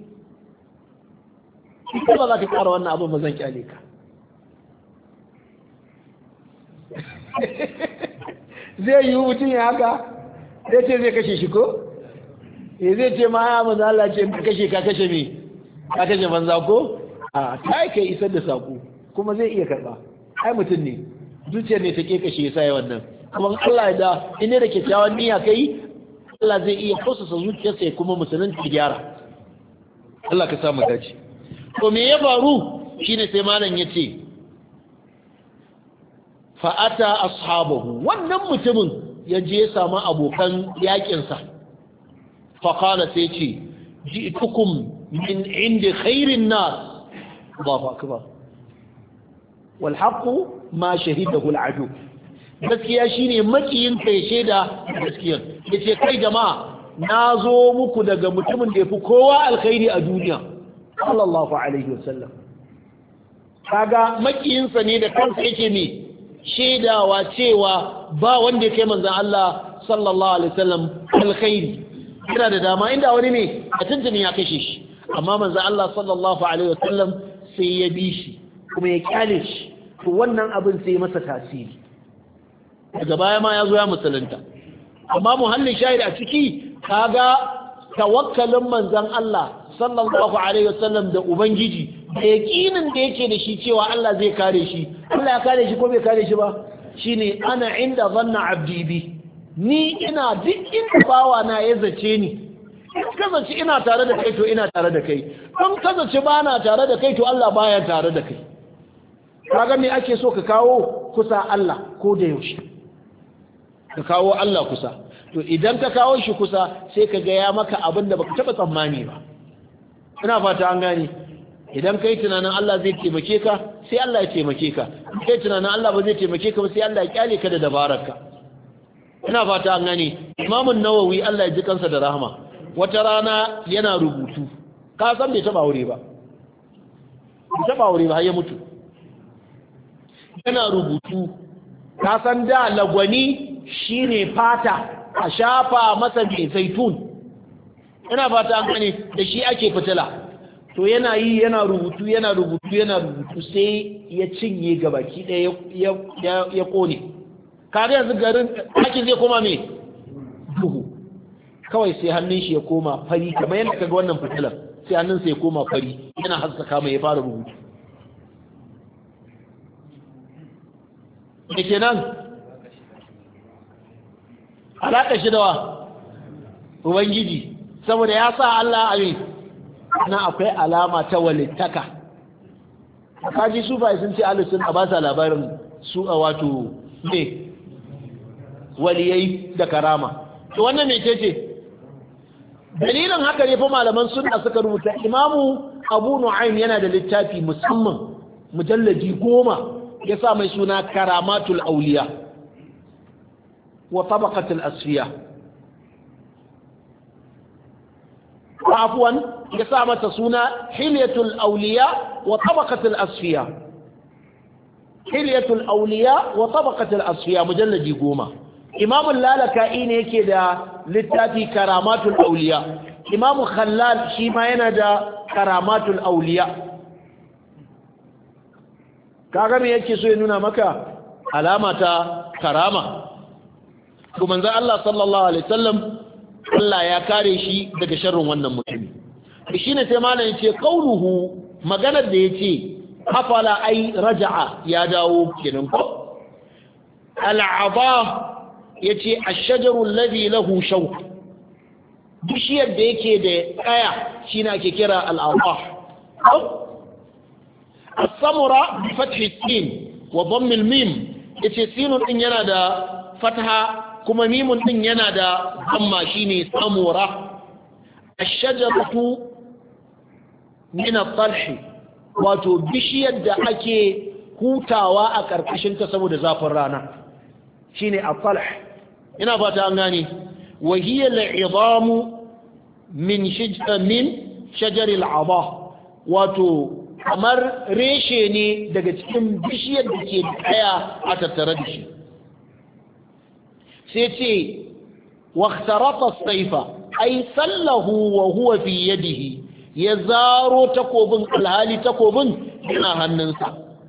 Speaker 1: ita ba za ka kara wannan abin ba zan kyale ka zai yi mutum ya haka zai ce zai kashe shi ko ya zai ce ma ya maza Allah ce ka kashe ka kashe me ka kashe banza ko a ta yi kai isar da saƙo kuma zai iya karɓa ai mutum ne zuciyar ne ta ke kashe ya sa yi wannan kuma Allah ya da ina da kyakkyawan niyya kai Allah zai iya kausasa zuciyarsa ya kuma musulunci gyara Allah ka samu dace to me ya faru shine sai malam ya ce fa'ata ashabahu wannan mutumin ya je ya samu abokan yakinsa faƙala sai ce ji'tukum min inda khairin nas Allahu akbar wal haqqu ma shahidahu al adu gaskiya shine makiyin kai sheda gaskiya yace kai jama'a nazo muku daga mutumin da yafi kowa alkhairi a duniya sallallahu alaihi wasallam kaga makiyinsa ne da kansa yake ne shedawa cewa ba wanda ya kai manzon Allah sallallahu alaihi wasallam alkhairi yana da dama inda wani ne a tuntuni ya kashe shi amma manzon Allah sallallahu alaihi wasallam sai ya bi shi kuma ya kyale shi to wannan abin sai masa tasiri daga baya ma ya zo ya musulunta amma muhallin shahid a ciki kaga tawakkalin manzon Allah sallallahu alaihi wasallam da ubangiji da yakinin da yake da shi cewa Allah zai kare shi Allah ya kare shi ko bai kare shi ba shine ana inda zanna abdi bi ni ina duk inda bawa na ya zace ni in kazace ina tare da kai to ina tare da kai in kazace ba na tare da kai to Allah baya tare da kai kaga me ake so ka kawo kusa Allah ko da yaushe ka kawo Allah kusa to idan ka kawo shi kusa sai ka ga ya maka abin da baka taba tsammani ba ina fata an gane idan kai tunanin Allah zai taimake ka sai Allah ya taimake ka kai tunanin Allah ba zai taimake ka ba sai Allah ya kyale ka da dabararka ina fata an gane Imam an-Nawawi Allah ya ji kansa da rahama wata rana yana rubutu ka san bai taba aure ba bai taba aure ba har ya mutu yana rubutu ka san da lagwani shine fata a shafa masa mai zaitun ina fata an gane da shi ake fitila to yana yi yana rubutu yana rubutu yana rubutu sai ya cinye gabaki ɗaya ya ya ya kone kaga yanzu garin ɗakin zai koma mai duhu kawai sai hannun shi ya koma fari kamar yadda kaga wannan fitilar sai hannunsa ya koma fari yana haskaka mai ya fara rubutu da kenan alaƙa shi dawa ubangiji saboda ya sa Allah amin na akwai alama ta walittaka kaji su bai sun ce alisun a ba sa labarin su a wato ne waliyai da karama to wannan me ce dalilin haka ne fa malaman sunna suka rubuta imamu abu nu'aym yana da littafi musamman mujallaji goma ya sa mai suna karamatul auliya wa tabaqatul asfiya afwan ya sa mata suna hilyatul auliya wa tabaqatul asfiya hilyatul auliya wa tabaqatul asfiya mujallaji goma imamu lalaka'i ne yake da littafi karamatul auliya imamu khallal shi ma yana da karamatul auliya kaga me yake so ya nuna maka alama ta karama to manzo Allah sallallahu alaihi wasallam Allah ya kare shi daga sharrin wannan mutumi shine sai malam yace qauluhu maganar da yace afala ai raja'a ya dawo kenan ko al'aba yace ash-shajaru alladhi lahu shawk bishiyar da yake da kaya shine ake kira al-awah as-samura bi fathi sin wa dhamm al-mim yace sinun din yana da fatha kuma mimun din yana da dhamma shine samura ash-shajaratu min at-talh wato bishiyar da ake hutawa a karkashin ta saboda zafin rana shine at-talh ina fata an gane wa hiya al-'idam min shajara min shajar al-'adah wato kamar reshe ne daga cikin bishiyar da ke kaya a tattare da shi sai ce waqtarata as-sayfa ay sallahu wa huwa fi yadihi ya zaro takobin alhali takobin yana hannunsa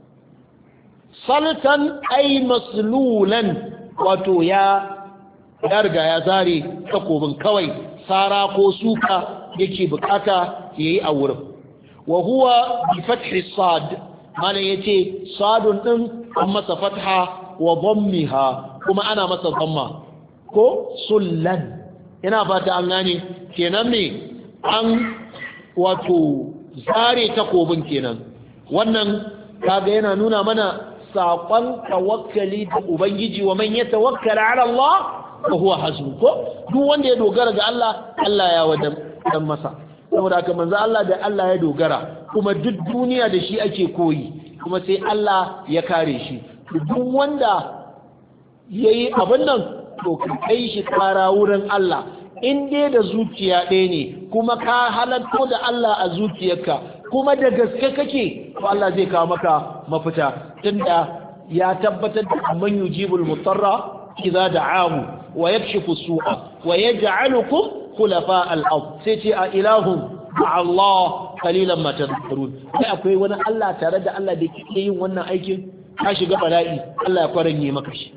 Speaker 1: saltan ay maslulan wato ya ya riga ya zare takobin kawai sara ko suka yake bukata yayi a wurin wa huwa bi fathi sad malan yace sadun din an masa fatha wa dhammiha kuma ana masa dhamma ko sullan ina fata an gane kenan me an wato zare takobin kenan wannan kaga yana nuna mana saƙon tawakkali da ubangiji wa man yatawakkala ala Allah fa huwa hasbuh ko duk wanda ya dogara ga Allah Allah ya wadan dan masa saboda haka manzo Allah da Allah ya dogara kuma duk duniya da shi ake koyi kuma sai Allah ya kare shi duk wanda yayi abin nan to kai shi kara wurin Allah in dai da zuciya ɗaya ne kuma ka halatto da Allah a zuciyarka kuma da gaske kake to Allah zai kawo maka mafita tunda ya tabbatar da man yujibul mutarra idza da'ahu wa yakshifu su'a wa yaj'alukum khulafa al-ard sai ce a ilahum Allah qalilan ma tadhkurun sai akwai wani Allah tare da Allah da yake yin wannan aikin ka shiga bala'i Allah ya kwaranye maka shi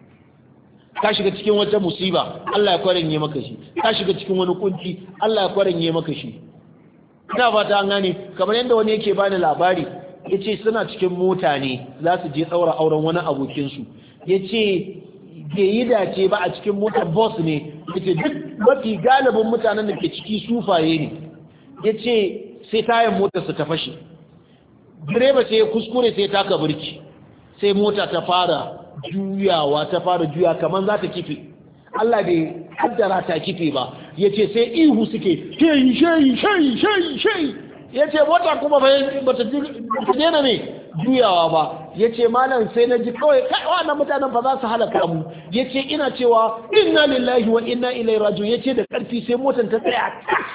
Speaker 1: ka shiga cikin wata musiba Allah ya kwaranye maka shi ka shiga cikin wani kunci Allah ya kwaranye maka shi ina fata an gane kamar yadda wani yake bani labari yace suna cikin mota ne za su je daura auren wani abokin su yace bai yi dace ba a cikin motar bus ne yace duk mafi galibin mutanen da ke ciki sufaye ne yace sai tayan motar su ta fashe direba sai ya kuskure sai ta kaburki sai mota ta fara juyawa ta fara juya kamar za ta kife Allah bai kaddara ta kife ba yace sai ihu suke shayi shayi shayi shayi shayi yace mota kuma ba ta daina ne juyawa ba yace malam sai na ji kawai kai wannan mutanen fa za su halaka mu yace ina cewa inna lillahi wa inna ilaihi raji'un yace da karfi sai motar ta tsaya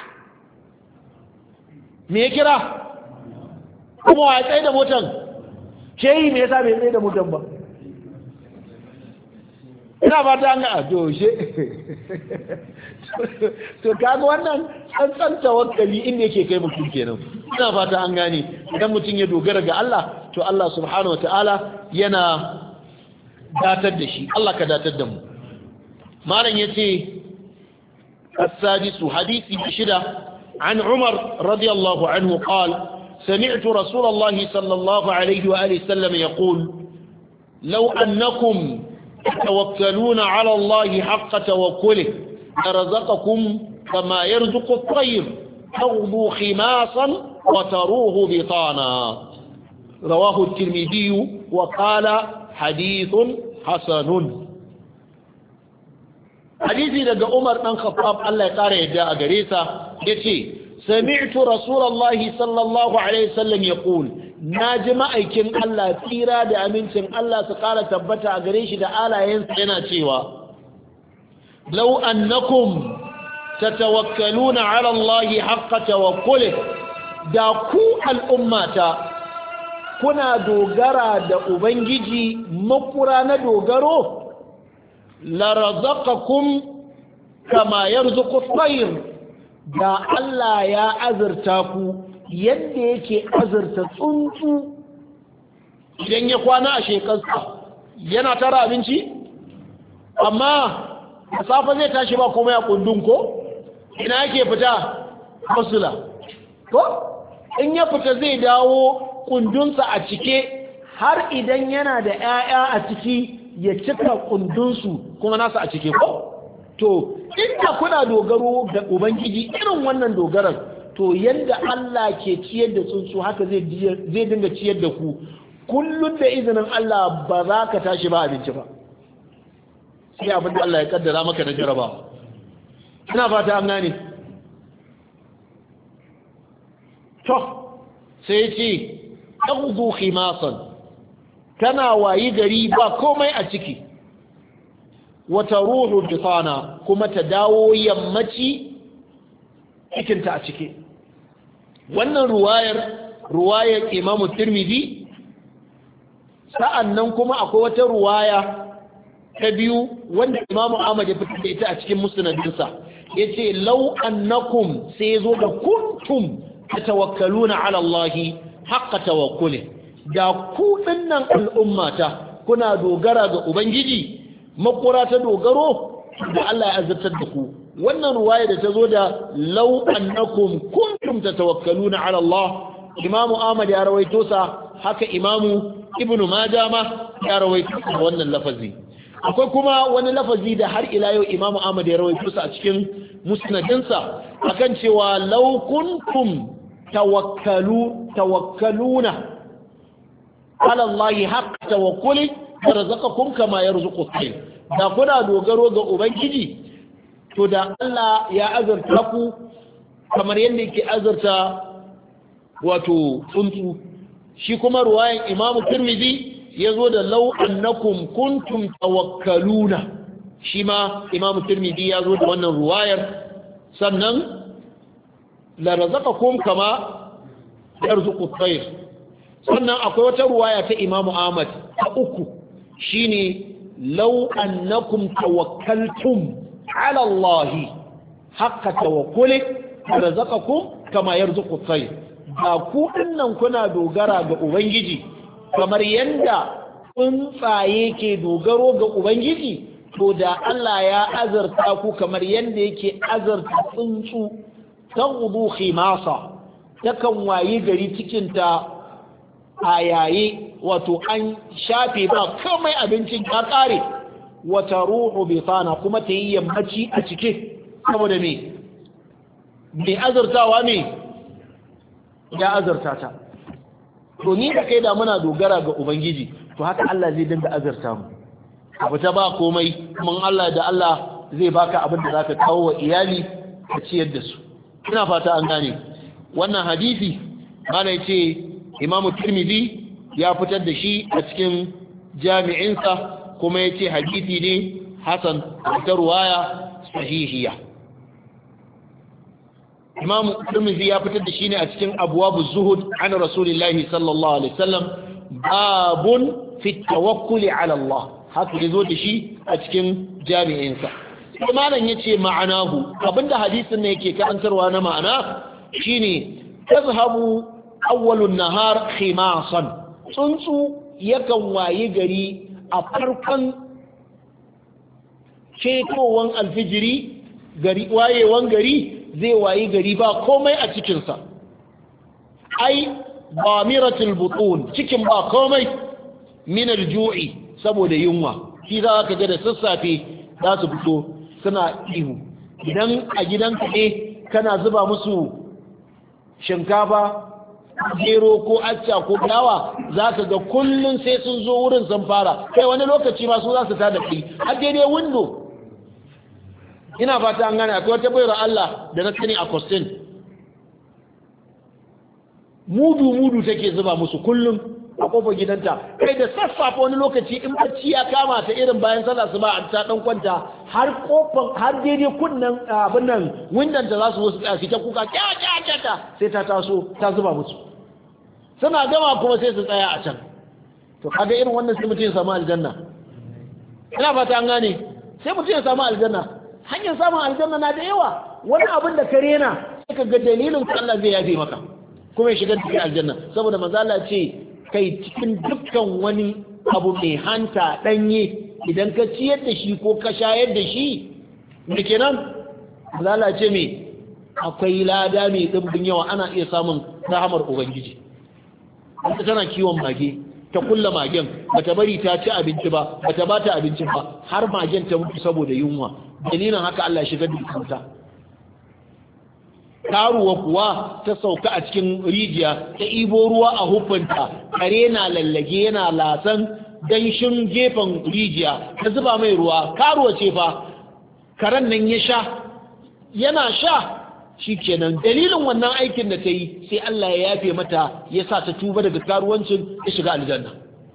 Speaker 1: me ya kira kuma wa ya tsaye da motar shayi me yasa bai tsaye da motar ba ina ba ta ga doshe to kaga wannan tsantsan tawakkali inda yake kai mutum kenan ina fata an gane idan mutum ya dogara ga Allah to Allah subhanahu wataala yana datar da shi Allah ka datar da mu malam yace as-sadisu hadisi shida عن عمر رضي الله عنه قال سمعت رسول الله صلى الله عليه وآله وسلم يقول لو أنكم تتوكلون على الله حق توكله لرزقكم كما يرزق الطير تغدو خماصا وتروه بطانا رواه الترمذي وقال حديث حسن. hadisi daga Umar dan Khattab Allah ya kare yadda a gare sa yace sami'tu rasulullahi sallallahu alaihi wasallam yaqul naji ma'aikin Allah tsira da amincin Allah su kara tabbata a gare shi da alayensa yana cewa law annakum tatawakkaluna ala Allah haqqa tawakkuli da ku al'ummata kuna dogara da ubangiji makura na dogaro larazaqakum kama yarzuqu at-tayr da Allah ya azurta ku yadda yake azurta tsuntsu idan ya kwana a shekarsa yana tara abinci amma a safe zai tashi ba komai a kundin ko ina yake fita masula ko in ya fita zai dawo kundunsa a cike har idan yana da 'ya'ya a ciki ya cika kundinsu kuma nasa a cike ko to inda kuna dogaro da ubangiji irin wannan dogaran to yanda Allah ke ciyar da tsuntsu haka zai zai dinga ciyar da ku kullun da izinin Allah ba za ka tashi ba abinci ba sai abin da Allah ya kaddara maka na jaraba ina fata an gane to sai ce aghdu khimasan tana wayi gari ba komai a ciki wata ruhu bitana kuma ta dawo yammaci cikinta a ciki wannan ruwayar ruwayar Imam Tirmidhi sa'annan kuma akwai wata ruwaya ta biyu wanda Imam Ahmad ya fitar da ita a cikin musnadinsa yace law annakum sai zo da kuntum tatawakkaluna ala Allah haqqa tawakkuli da ku dinnan al'ummata kuna dogara ga ubangiji makura ta dogaro da Allah ya azurtar da ku wannan ruwaya da ta zo da law annakum kuntum tatawakkaluna ala Allah Imam Ahmad ya rawaito sa haka Imam Ibn Majah ma ya rawaito wannan lafazi akwai kuma wani lafazi da har ila yau Imam Ahmad ya rawaito sa a cikin musnadinsa akan cewa law kuntum tawakkalu tawakkaluna ala Allah haqq tawakkuli razaqakum kama yarzuqu at-tayr da kuna dogaro ga ubangiji to da Allah ya azurta ku kamar yadda yake azurta wato tsuntsu shi kuma ruwayan Imam Tirmidhi yazo da law annakum kuntum tawakkaluna shi ma Imam Tirmidhi yazo da wannan ruwayar sannan la razaqakum kama yarzuqu at-tayr sannan akwai wata ruwaya ta Imam Ahmad ta uku shine law annakum tawakkaltum ala Allah haqqa tawakkuli razaqakum kama yarzuqu at-tayr da ku dinnan kuna dogara ga ubangiji kamar yanda tsuntsaye ke dogaro ga ubangiji to da Allah ya azarta ku kamar yanda yake azarta tsuntsu taghdu khimasa takan wayi gari cikin ta a yayi wato an shafe ba komai abincin ka kare wata ruhu bitana kuma ta yi yammaci a cike saboda me me azurtawa ne ya azurta ta to ni da kai da muna dogara ga ubangiji to haka Allah zai dinga azurta mu abu ta ba komai mun Allah da Allah zai baka abin da zaka kawo wa iyali ka ciyar da su ina fata an gane wannan hadisi mana yace Imam Tirmidhi ya fitar da shi a cikin jami'insa kuma yace hadisi ne hasan da ruwaya sahihiya Imam Tirmidhi ya fitar da shi ne a cikin abwabu zuhud an Rasulillahi sallallahu alaihi wasallam babun fi tawakkuli ala Allah haka yazo da shi a cikin jami'insa sai malam yace ma'anahu abinda hadisin ne yake karantarwa na ma'ana shine tazhabu awwalun nahar khimasan tsuntsu yakan wayi gari a farkon cetowan alfijiri gari wayewan gari zai wayi gari ba komai a cikinsa ai bamiratul butun cikin ba komai min al-ju'i saboda yunwa shi za ka ga da sassafe za su fito suna ihu idan a gidanka ne kana zuba musu shinkafa gero ko acca ko dawa za ka ga kullum sai sun zo wurin sun fara kai wani lokaci ma su za su tada kai har daidai windo ina fata an gane akwai wata bayar Allah da na sani a Costin mudu mudu take zuba musu kullum a kofar gidanta kai da sassafe wani lokaci in bacci ya kama ta irin bayan sallah su ba a ta dan kwanta har kofar har daidai kunnan abin nan windan ta za su wasu tsaya ta kuka kya kya kya ta sai ta taso ta zuba musu suna gama kuma sai su tsaya a can to kaga irin wannan sai mutum ya samu aljanna ina fata an gane sai mutum ya samu aljanna hanyar samun aljanna na da yawa wani abin da ka rena sai ka ga dalilin ka Allah zai yafe maka kuma ya shiga cikin aljanna saboda manzo Allah ce kai cikin dukkan wani abu mai hanta danye idan ka ciyar da shi ko ka shayar da shi me kenan manzo Allah ce me akwai lada mai dimbin yawa ana iya samun rahamar ubangiji wanda tana kiwon mage ta kulla magen bata bari ta ci abinci ba bata bata abinci ba har magen ta mutu saboda yunwa dalilin haka Allah ya shigar da ita karuwa kuwa ta sauka a cikin rijiya ta ibo ruwa a hufunta kare na lallage yana lasan danshin gefen rijiya ta zuba mai ruwa karuwa ce fa karen nan ya sha yana sha shikenan dalilin wannan aikin da ta yi sai Allah ya yafe mata ya sa ta tuba daga karuwancin ya shiga aljanna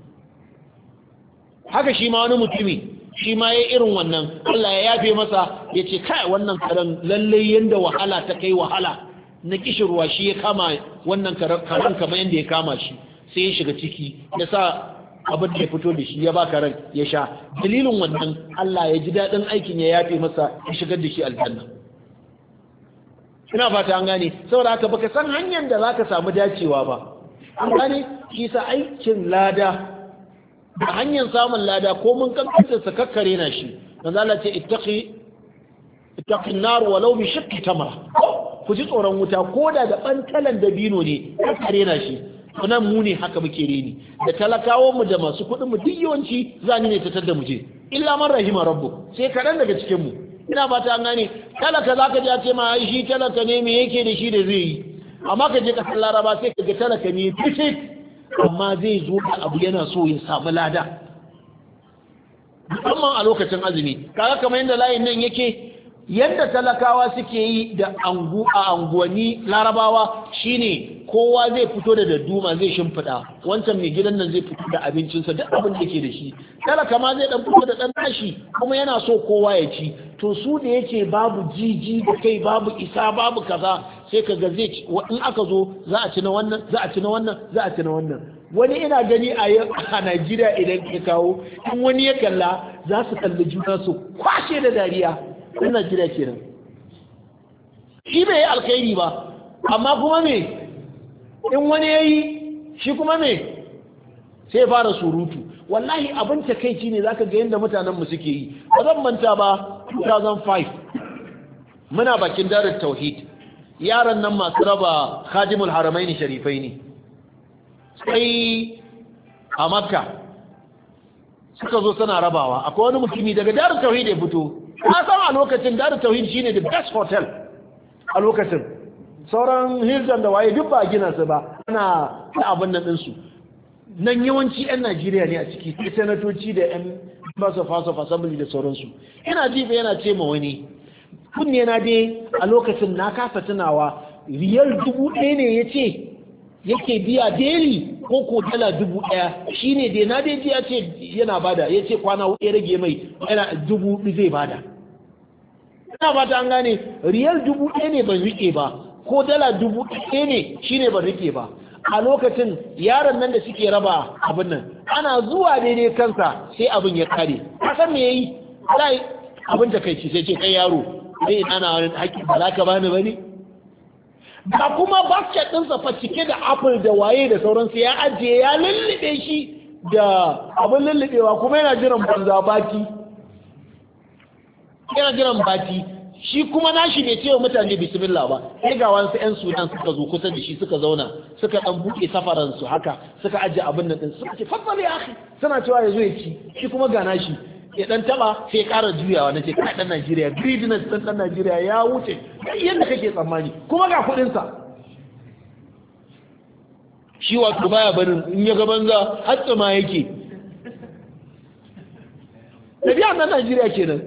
Speaker 1: haka shi ma wani mutumi shi ma ya irin wannan Allah ya yafe masa ya ce kai wannan karen lallai yanda wahala ta kai wahala na kishirwa shi ya kama wannan karen kamar yanda ya kama shi sai ya shiga ciki ya sa abin da ya fito da shi ya ba karen ya sha dalilin wannan Allah ya ji daɗin aikin ya yafe masa ya shigar da shi aljanna ina fata an gane saboda haka baka san hanyar da zaka samu dacewa ba an gane shi sa aikin lada da hanyar samun lada ko mun kankanta sa kakkare na shi manzo Allah ce ittaqi ittaqi nar walau bi shiqqi tamra ku ji tsoron wuta ko da da bantalan dabino ne kakkare na shi nan mu ne haka muke reni da talakawan mu da masu kuɗin mu duk yawanci zani ne ta tada mu je illa man rahima rabbuk sai kaɗan daga cikin mu ina ba ta gane talaka zaka ji a ce ma ai shi talaka ne me yake da shi da zai yi amma ka je kasar Laraba sai ka ga talaka ne fitik amma zai zo da abu yana so ya samu lada musamman a lokacin azumi kaga kamar yadda layin nan yake yadda talakawa suke yi da angu a anguwanni Larabawa shine kowa zai fito da dadduma zai shimfiɗa wancan mai gidan nan zai fito da abincinsa duk abin da ke da shi talaka ma zai dan fito da dan tashi kuma yana so kowa ya ci to su da yake babu jiji da kai babu isa babu kaza sai kaga zai ci in aka zo za a ci na wannan za a ci na wannan za a ci na wannan wani ina gani a a Najeriya idan ka kawo in wani ya kalla za su kalli juna su kwashe da dariya in Najeriya kenan shi bai alkhairi ba amma kuma me in wani yayi shi kuma me sai fara surutu wallahi abin takeici ne zaka ga yanda mutanen mu suke yi ba zan manta ba two thousand five muna bakin darin tauhid yaran nan masu raba khadimul haramaini sharifaini sai a makka suka zo suna rabawa akwai wani mutumi daga darin tauhid ya fito ka san a lokacin darin tauhid shine the best hotel a lokacin sauran hilton da waye duk ba gina su ba ana ta abin nan ɗinsu nan yawanci 'yan Najeriya ne a ciki sai sanatoci da 'yan masu fasa assembly da sauransu ina jifa yana ce ma wani kunne na dai a lokacin na kasa tunawa riyal dubu ɗaya ne ya ce yake biya daily ko ko dala dubu ɗaya shine dai na dai ya ce yana bada ya ce kwana hudu ya rage mai yana dubu zai bada ina fata an gane riyal dubu ɗaya ne ban rike ba ko dala dubu ɗaya ne shine ban rike ba a lokacin yaron nan da suke raba abin nan ana zuwa daidai kansa sai abin ya kare kasan me yayi sai abin da kai ci sai ce kai yaro sai ana wani haƙƙi ba za ka bani bane ba kuma basket ɗinsa fa cike da apple da waye da sauransu ya ajiye ya lullube shi da abin lullubewa kuma yana jiran banza baki yana jiran baki shi kuma nashi bai cewa mutane bismillah ba sai ga wasu ƴan Sudan suka zo kusa da shi suka zauna suka dan buke safaran su haka suka aje abin nan din suka ce faddali ya akhi suna cewa yazo ya ci shi kuma ga nashi ya dan taba sai ƙara juyawa nace kai dan Najeriya greediness dan dan Najeriya ya wuce yadda kake tsammani kuma ga kudin sa shi wato baya barin in ya ga banza hatta ma yake tabi'a dan Najeriya kenan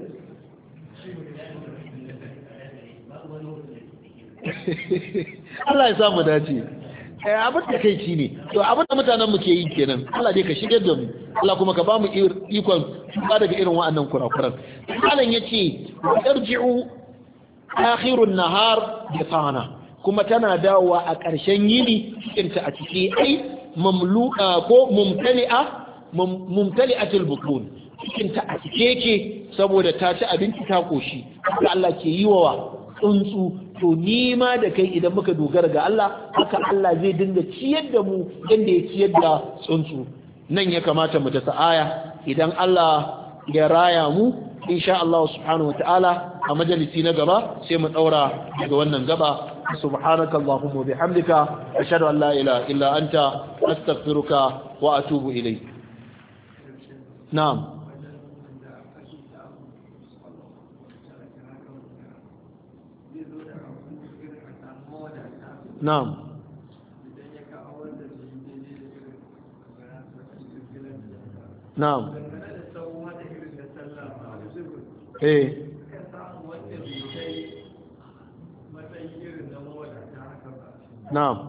Speaker 1: Allah ya samu dace eh abin da kai ne to abin da mutanen mu ke yi kenan Allah dai ka shigar da mu Allah kuma ka ba mu ikon ba daga irin wa'annan kurakuran malam yace yarji'u akhirun nahar bi tana kuma tana dawowa a ƙarshen yini cikin ta a ciki ai mamlu'a ko mumtali'a mumtali'atul butun cikin ta a cike yake saboda ta ci abinci ta koshi Allah ke yi wa tsuntsu to ni ma da kai idan muka dogara ga Allah haka Allah zai dinga ciyar da mu yanda ya ciyar da tsuntsu nan ya kamata mu dasa aya idan Allah ya raya mu insha Allah subhanahu wataala a majalisi na gaba sai mu daura daga wannan gaba subhanaka allahumma bihamdika ashhadu an la ilaha illa anta astaghfiruka wa atubu ilayk na'am na'am na'am eh na'am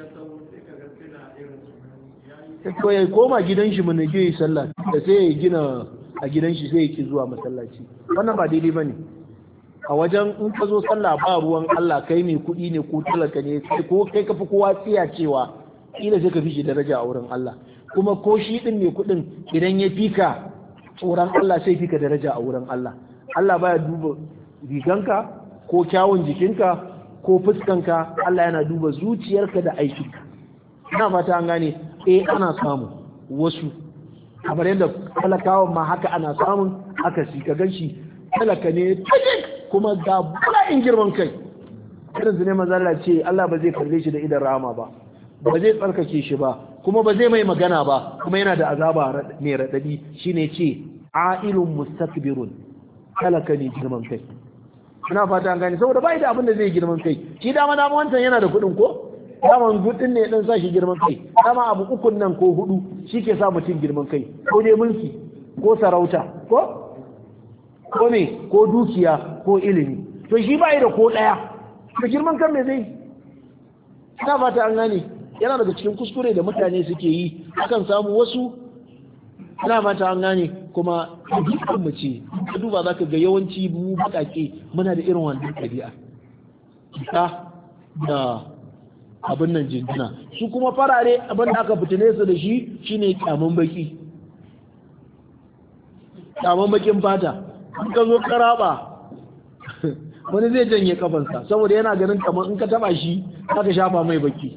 Speaker 1: ko ya koma gidan shi mun je sallah da sai ya gina a gidan shi sai ya ki zuwa masallaci wannan ba daidai bane a wajen in ka zo sallah ba ruwan Allah kai mai kuɗi ne ko talaka ne ko kai ka fi kowa tsiya cewa kila sai ka fi shi daraja a wurin Allah kuma ko shi din mai kuɗin idan ya fika tsoron Allah sai fika daraja a wurin Allah Allah baya duba riganka ko kyawun jikinka ko fuskanka Allah yana duba zuciyarka da aikinka ina fata an gane eh ana samu wasu kamar yadda talakawan ma haka ana samun akasi ka ganshi talaka ne tajik kuma ga bala'in girman kai irin su ne mazalla ce Allah ba zai kalle shi da idan rama ba ba zai tsarkake shi ba kuma ba zai mai magana ba kuma yana da azaba mai raɗaɗi shine ce ailun mustakbirun talaka ne girman kai ina fata an gane saboda bai da abin da zai girman kai shi dama dama wancan yana da kuɗin ko daman gudun ne dan sa shi girman kai dama abu ukun nan ko hudu shi ke sa mutum girman kai ko dai mulki ko sarauta ko ko me ko dukiya ko ilimi to shi bai da ko daya to girman kan me zai ina fata an gane yana daga cikin kuskure da mutane suke yi akan samu wasu ina fata an gane kuma dukkan mu ce ka duba zaka ga yawanci mu bakake muna da irin wannan ɗabi'a ta da abin nan jinjina su kuma farare abin da aka fitine su da shi shine kyamun baki kyamun bakin fata in ka zo karaba wani zai janye kafansa saboda yana ganin kamar in ka taba shi aka shafa mai baki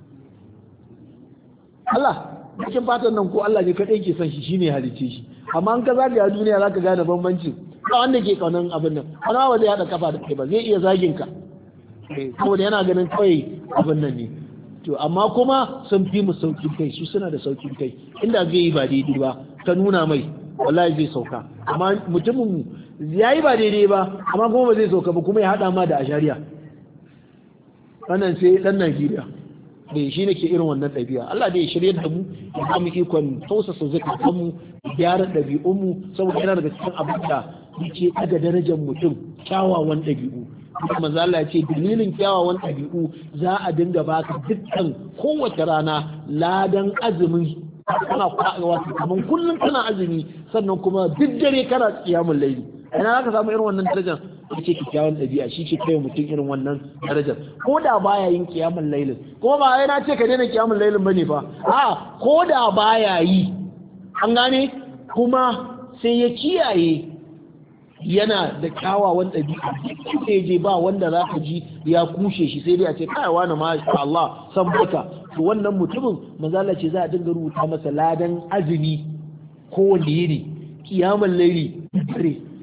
Speaker 1: Allah bakin fatan nan ko Allah ne kadai ke son shi shine halice shi amma in ka zagaya duniya zaka gane bambanci ba wanda ke kaunan abin nan wani ba zai hada kafa da kai ba zai iya zagin ka saboda yana ganin kawai abin nan ne to amma kuma sun fi mu saukin kai su suna da saukin kai inda zai yi ba daidai ba ka nuna mai wallahi zai sauka amma mutumin ya yi ba daidai ba amma kuma ba zai sauka ba kuma ya hada ma da ashariya wannan sai dan Najeriya bai shi ne ke irin wannan ɗabi'a Allah dai ya shirye da mu ya ba mu ikon tausasa zakatan mu gyara ɗabi'un mu saboda yana daga cikin abin da yake daga darajar mutum kyawawan ɗabi'u manzo Allah ya ce dalilin kyawawan ɗabi'u za a dinga baka dukkan kowace rana ladan azumin kana wato kaman kullum kana azumi sannan kuma duk dare kana kiyamul layli ina zaka samu irin wannan darajar yace kyawawan ɗabi'a shi ke kai mutum irin wannan darajar ko da baya yin kiyamul laylin kuma ba ai na ce ka daina kiyamul laylin bane fa a ko da baya yi an gane kuma sai ya kiyaye yana da kyawawan ɗabi'a sai je ba wanda za ka ji ya kushe shi sai dai a ce kai wani ma sha Allah san baka to wannan mutumin manzala ce za a dinga rubuta masa ladan azumi kowanne yini kiyamul layli dare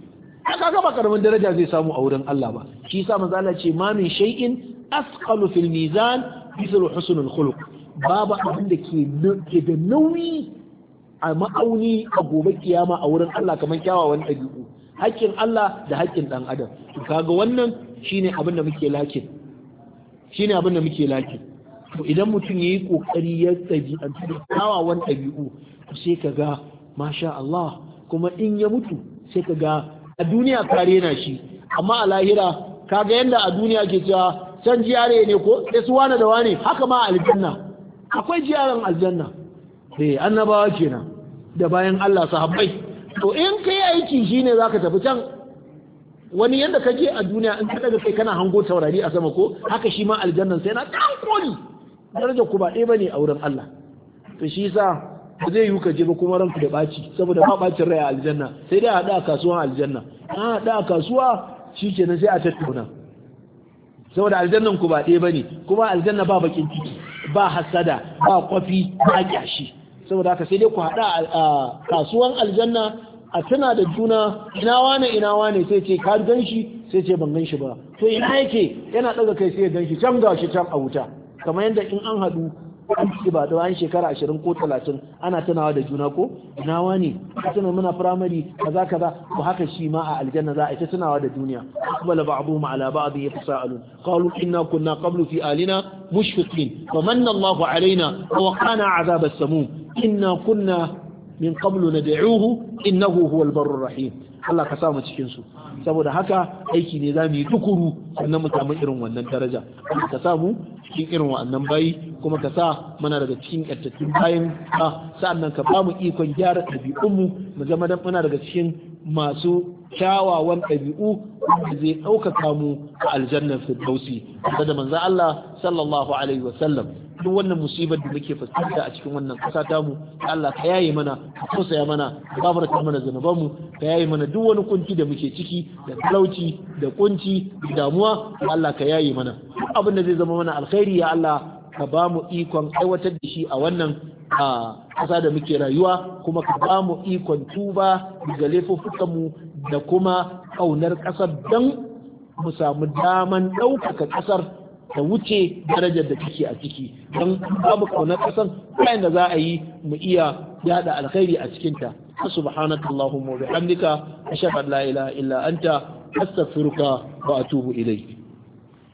Speaker 1: kaga ba karamin daraja zai samu a wurin Allah ba shi yasa manzo Allah ce ma min shay'in asqalu fil mizan mithlu husnul khuluq babu abin da ke da nauyi a ma'auni a gobe kiyama a wurin Allah kamar kyawawan ɗabi'u haƙƙin Allah da haƙƙin ɗan adam kaga wannan shine abin da muke lakin shine abin da muke lakin to idan mutum yayi kokari ya ɗabi'antu da kyawawan ɗabi'u sai kaga masha Allah kuma in ya mutu sai kaga a duniya kare na shi amma a lahira kaga yanda a duniya ke cewa san jiyare ne ko sai su wane da wane haka ma aljanna akwai jiyaran aljanna eh annabawa kenan da bayan Allah sahabbai to in kai aiki shine zaka tafi can wani yanda kaje a duniya in ka daga kai kana hango taurari a sama ko haka shi ma aljannan sai na kan koli darajar ku ba ɗaya bane a wurin Allah to shi yasa ba zai yi ka je ba kuma ranku da baci saboda ba bacin rai a aljanna sai dai a hada a kasuwan aljanna a hada a kasuwa shikenan sai a tattauna saboda aljannan ku ba ɗaya bane kuma aljanna ba bakin ciki ba hasada ba kwafi ba kyashi saboda haka sai dai ku hada a kasuwan aljanna a tana da juna ina wane ina wane sai ce ka gan shi sai ce ban gan shi ba to ina yake yana daga kai sai ya gan shi can ga shi can a wuta kamar yadda in an hadu an ci ba da bayan shekara ashirin ko talatin ana tunawa da juna ko ina wani tuna muna firamare kaza kaza ko haka shi ma a aljanna za a ta tunawa da duniya aqbala ba'dhum ala ba'd yatasaalun qalu inna kunna qablu fi alina mushfiqin famanna Allahu alaina wa qana 'adhab as-samum inna kunna min qablu nad'uuhu innahu huwal barrur rahim Allah ka sa mu cikin su saboda haka aiki ne zamu yi tukuru sannan mu samu irin wannan daraja ka sa mu cikin irin wannan bayi kuma ka sa mana daga cikin ƙattattun bayan ka sa'annan ka ba mu ikon gyara ɗabi'unmu mu zama dan muna daga cikin masu kyawawan ɗabi'u da zai ɗaukaka mu a aljannar firdausi da manzo Allah sallallahu alaihi wa sallam duk wannan musibar da muke fuskanta a cikin wannan ƙasa ta mu Allah ka yaye mana ka tausaya mana ka gafarta mana zanuban mu ka yaye mana duk wani kunci da muke ciki da talauci da kunci da damuwa Allah ka yaye mana duk abin da zai zama mana alkhairi ya Allah ka ba mu ikon aiwatar da shi a wannan ƙasa da muke rayuwa kuma ka ba mu ikon tuba daga laifuffukanmu da kuma ƙaunar ƙasar don mu samu daman ɗaukaka ƙasar ta wuce darajar da take a ciki don babu ƙaunar ƙasar bayan da za a yi mu iya yada alkhairi a cikinta subhanaka allahumma wa bihamdika ashhadu an la ilaha illa anta astaghfiruka wa atubu ilayk